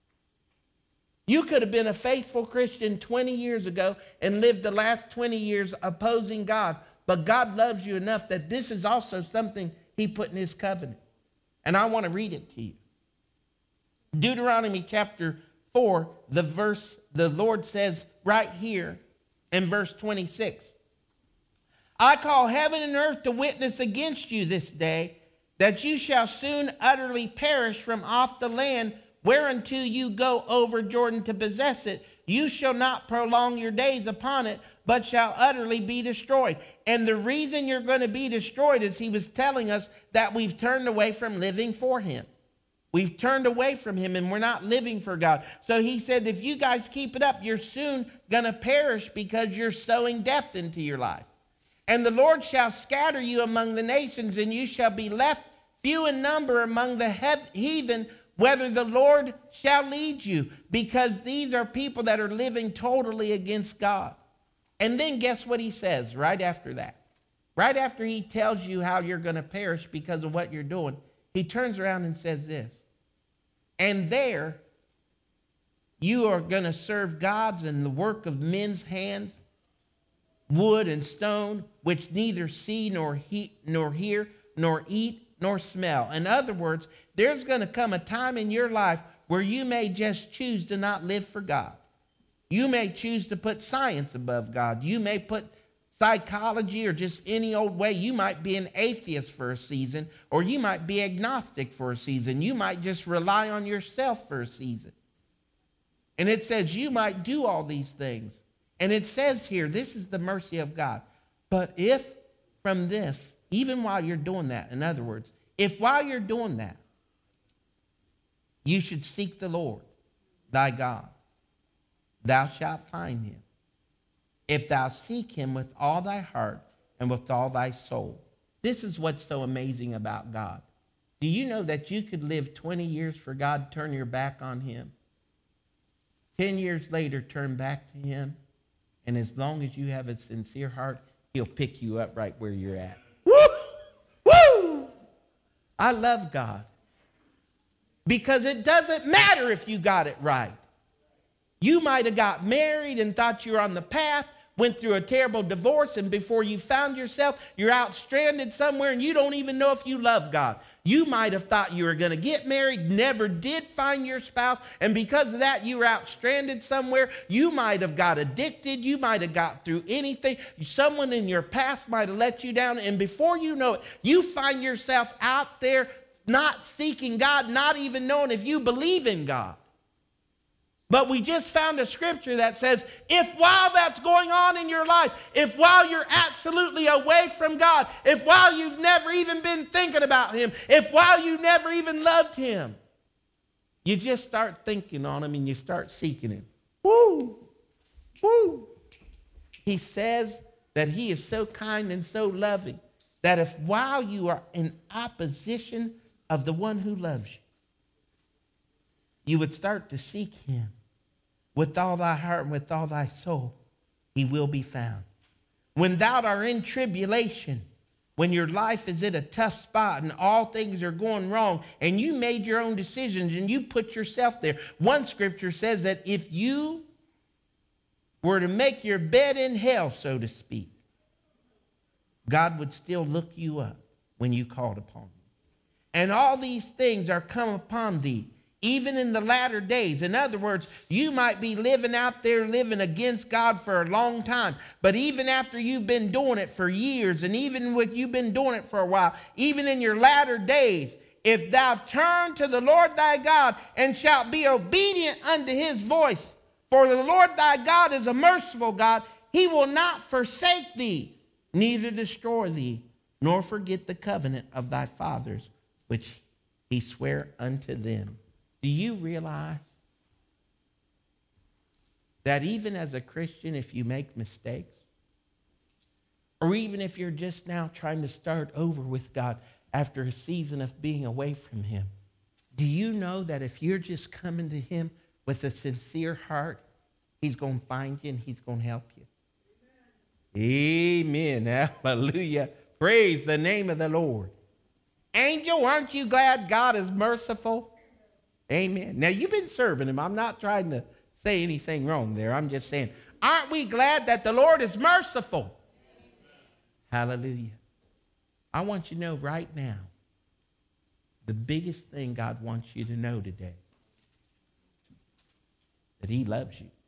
You could have been a faithful Christian 20 years ago and lived the last 20 years opposing God. But God loves you enough that this is also something he put in his covenant. And I want to read it to you. Deuteronomy chapter 4, the Lord says right here in verse 26, I call heaven and earth to witness against you this day, that you shall soon utterly perish from off the land whereunto you go over Jordan to possess it. You shall not prolong your days upon it, but shall utterly be destroyed. And the reason you're going to be destroyed is he was telling us that we've turned away from living for him. We've turned away from him and we're not living for God. So he said, if you guys keep it up, you're soon going to perish because you're sowing death into your life. And the Lord shall scatter you among the nations, and you shall be left few in number among the heathen, whether the Lord shall lead you, because these are people that are living totally against God. And then guess what he says right after that? Right after he tells you how you're going to perish because of what you're doing, he turns around and says this, and there you are going to serve gods and the work of men's hands, wood and stone, which neither see nor hear, nor eat, nor smell. In other words, there's going to come a time in your life where you may just choose to not live for God. You may choose to put science above God. You may put psychology or just any old way. You might be an atheist for a season, or you might be agnostic for a season. You might just rely on yourself for a season. And it says you might do all these things. And it says here, this is the mercy of God. But if from this, even while you're doing that, in other words, if while you're doing that, you should seek the Lord, thy God, thou shalt find him. If thou seek him with all thy heart, and with all thy soul. This is what's so amazing about God. Do you know that you could live 20 years for God, turn your back on him? 10 years later, turn back to him. And as long as you have a sincere heart, he'll pick you up right where you're at. Woo! Woo! I love God. Because it doesn't matter if you got it right. You might have got married and thought you were on the path, went through a terrible divorce, and before you found yourself, you're out stranded somewhere and you don't even know if you love God. You might have thought you were going to get married, never did find your spouse, and because of that, you were out stranded somewhere. You might have got addicted. You might have got through anything. Someone in your past might have let you down, and before you know it, you find yourself out there not seeking God, not even knowing if you believe in God. But we just found a scripture that says, if while that's going on in your life, if while you're absolutely away from God, if while you've never even been thinking about him, if while you never even loved him, you just start thinking on him and you start seeking him. Woo! Woo! He says that he is so kind and so loving that if while you are in opposition of the one who loves you, you would start to seek him. With all thy heart and with all thy soul, he will be found. When thou art in tribulation, when your life is at a tough spot and all things are going wrong, and you made your own decisions and you put yourself there. One scripture says that if you were to make your bed in hell, so to speak, God would still look you up when you called upon him. And all these things are come upon thee, even in the latter days. In other words, you might be living out there, living against God for a long time. But even after you've been doing it for years, and even with you've been doing it for a while, even in your latter days, if thou turn to the Lord thy God and shalt be obedient unto his voice, for the Lord thy God is a merciful God, he will not forsake thee, neither destroy thee, nor forget the covenant of thy fathers, which he sware unto them. Do you realize that even as a Christian, if you make mistakes, or even if you're just now trying to start over with God after a season of being away from him, do you know that if you're just coming to him with a sincere heart, he's going to find you and he's going to help you? Amen. Hallelujah. Praise the name of the Lord. Angel, aren't you glad God is merciful? Amen. Now, you've been serving him. I'm not trying to say anything wrong there. I'm just saying, aren't we glad that the Lord is merciful? Hallelujah. I want you to know right now, the biggest thing God wants you to know today, that he loves you.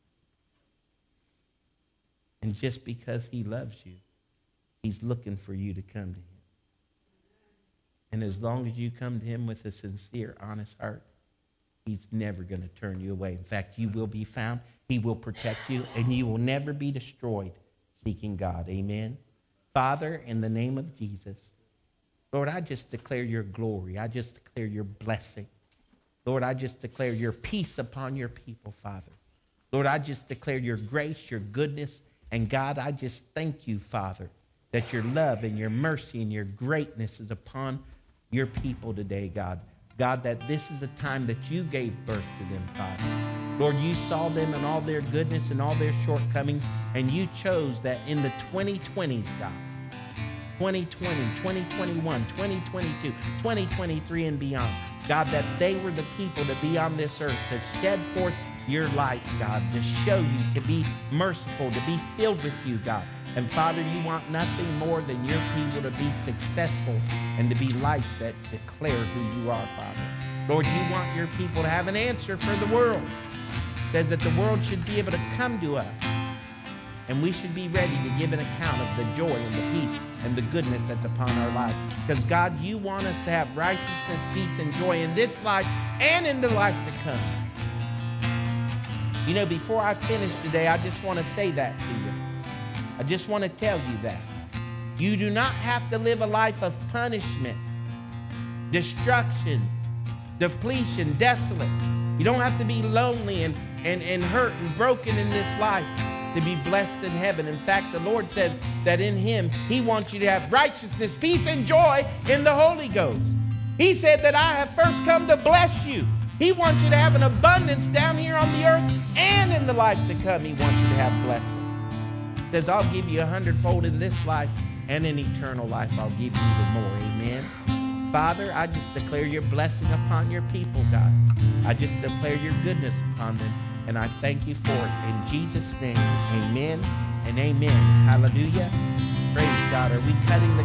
And just because he loves you, he's looking for you to come to him. And as long as you come to him with a sincere, honest heart, he's never going to turn you away. In fact, you will be found, he will protect you, and you will never be destroyed seeking God. Amen. Father, in the name of Jesus, Lord, I just declare your glory. I just declare your blessing. Lord, I just declare your peace upon your people, Father. Lord, I just declare your grace, your goodness, and God, I just thank you, Father, that your love and your mercy and your greatness is upon your people today, God. God, that this is the time that you gave birth to them, Father. Lord, you saw them in all their goodness and all their shortcomings, and you chose that in the 2020s, God, 2020, 2021, 2022, 2023, and beyond, God, that they were the people to be on this earth, to shed forth your light, God, to show you, to be merciful, to be filled with you, God. And Father, you want nothing more than your people to be successful and to be lights that declare who you are, Father. Lord, you want your people to have an answer for the world. It says that the world should be able to come to us, and we should be ready to give an account of the joy and the peace and the goodness that's upon our life. Because God, you want us to have righteousness, peace, and joy in this life and in the life to come. You know, before I finish today, I just want to say that to you. I just want to tell you that. You do not have to live a life of punishment, destruction, depletion, desolate. You don't have to be lonely and hurt and broken in this life. to be blessed in heaven. In fact, the Lord says that in him, he wants you to have righteousness, peace, and joy in the Holy Ghost. He said that I have first come to bless you. He wants you to have an abundance down here on the earth and in the life to come. He wants you to have blessing. He says, I'll give you 100-fold in this life, and in eternal life I'll give you even more. Amen. Father, I just declare your blessing upon your people, God. I just declare your goodness upon them, and I thank you for it. In Jesus' name, amen and amen. Hallelujah. Praise God. Are we cutting the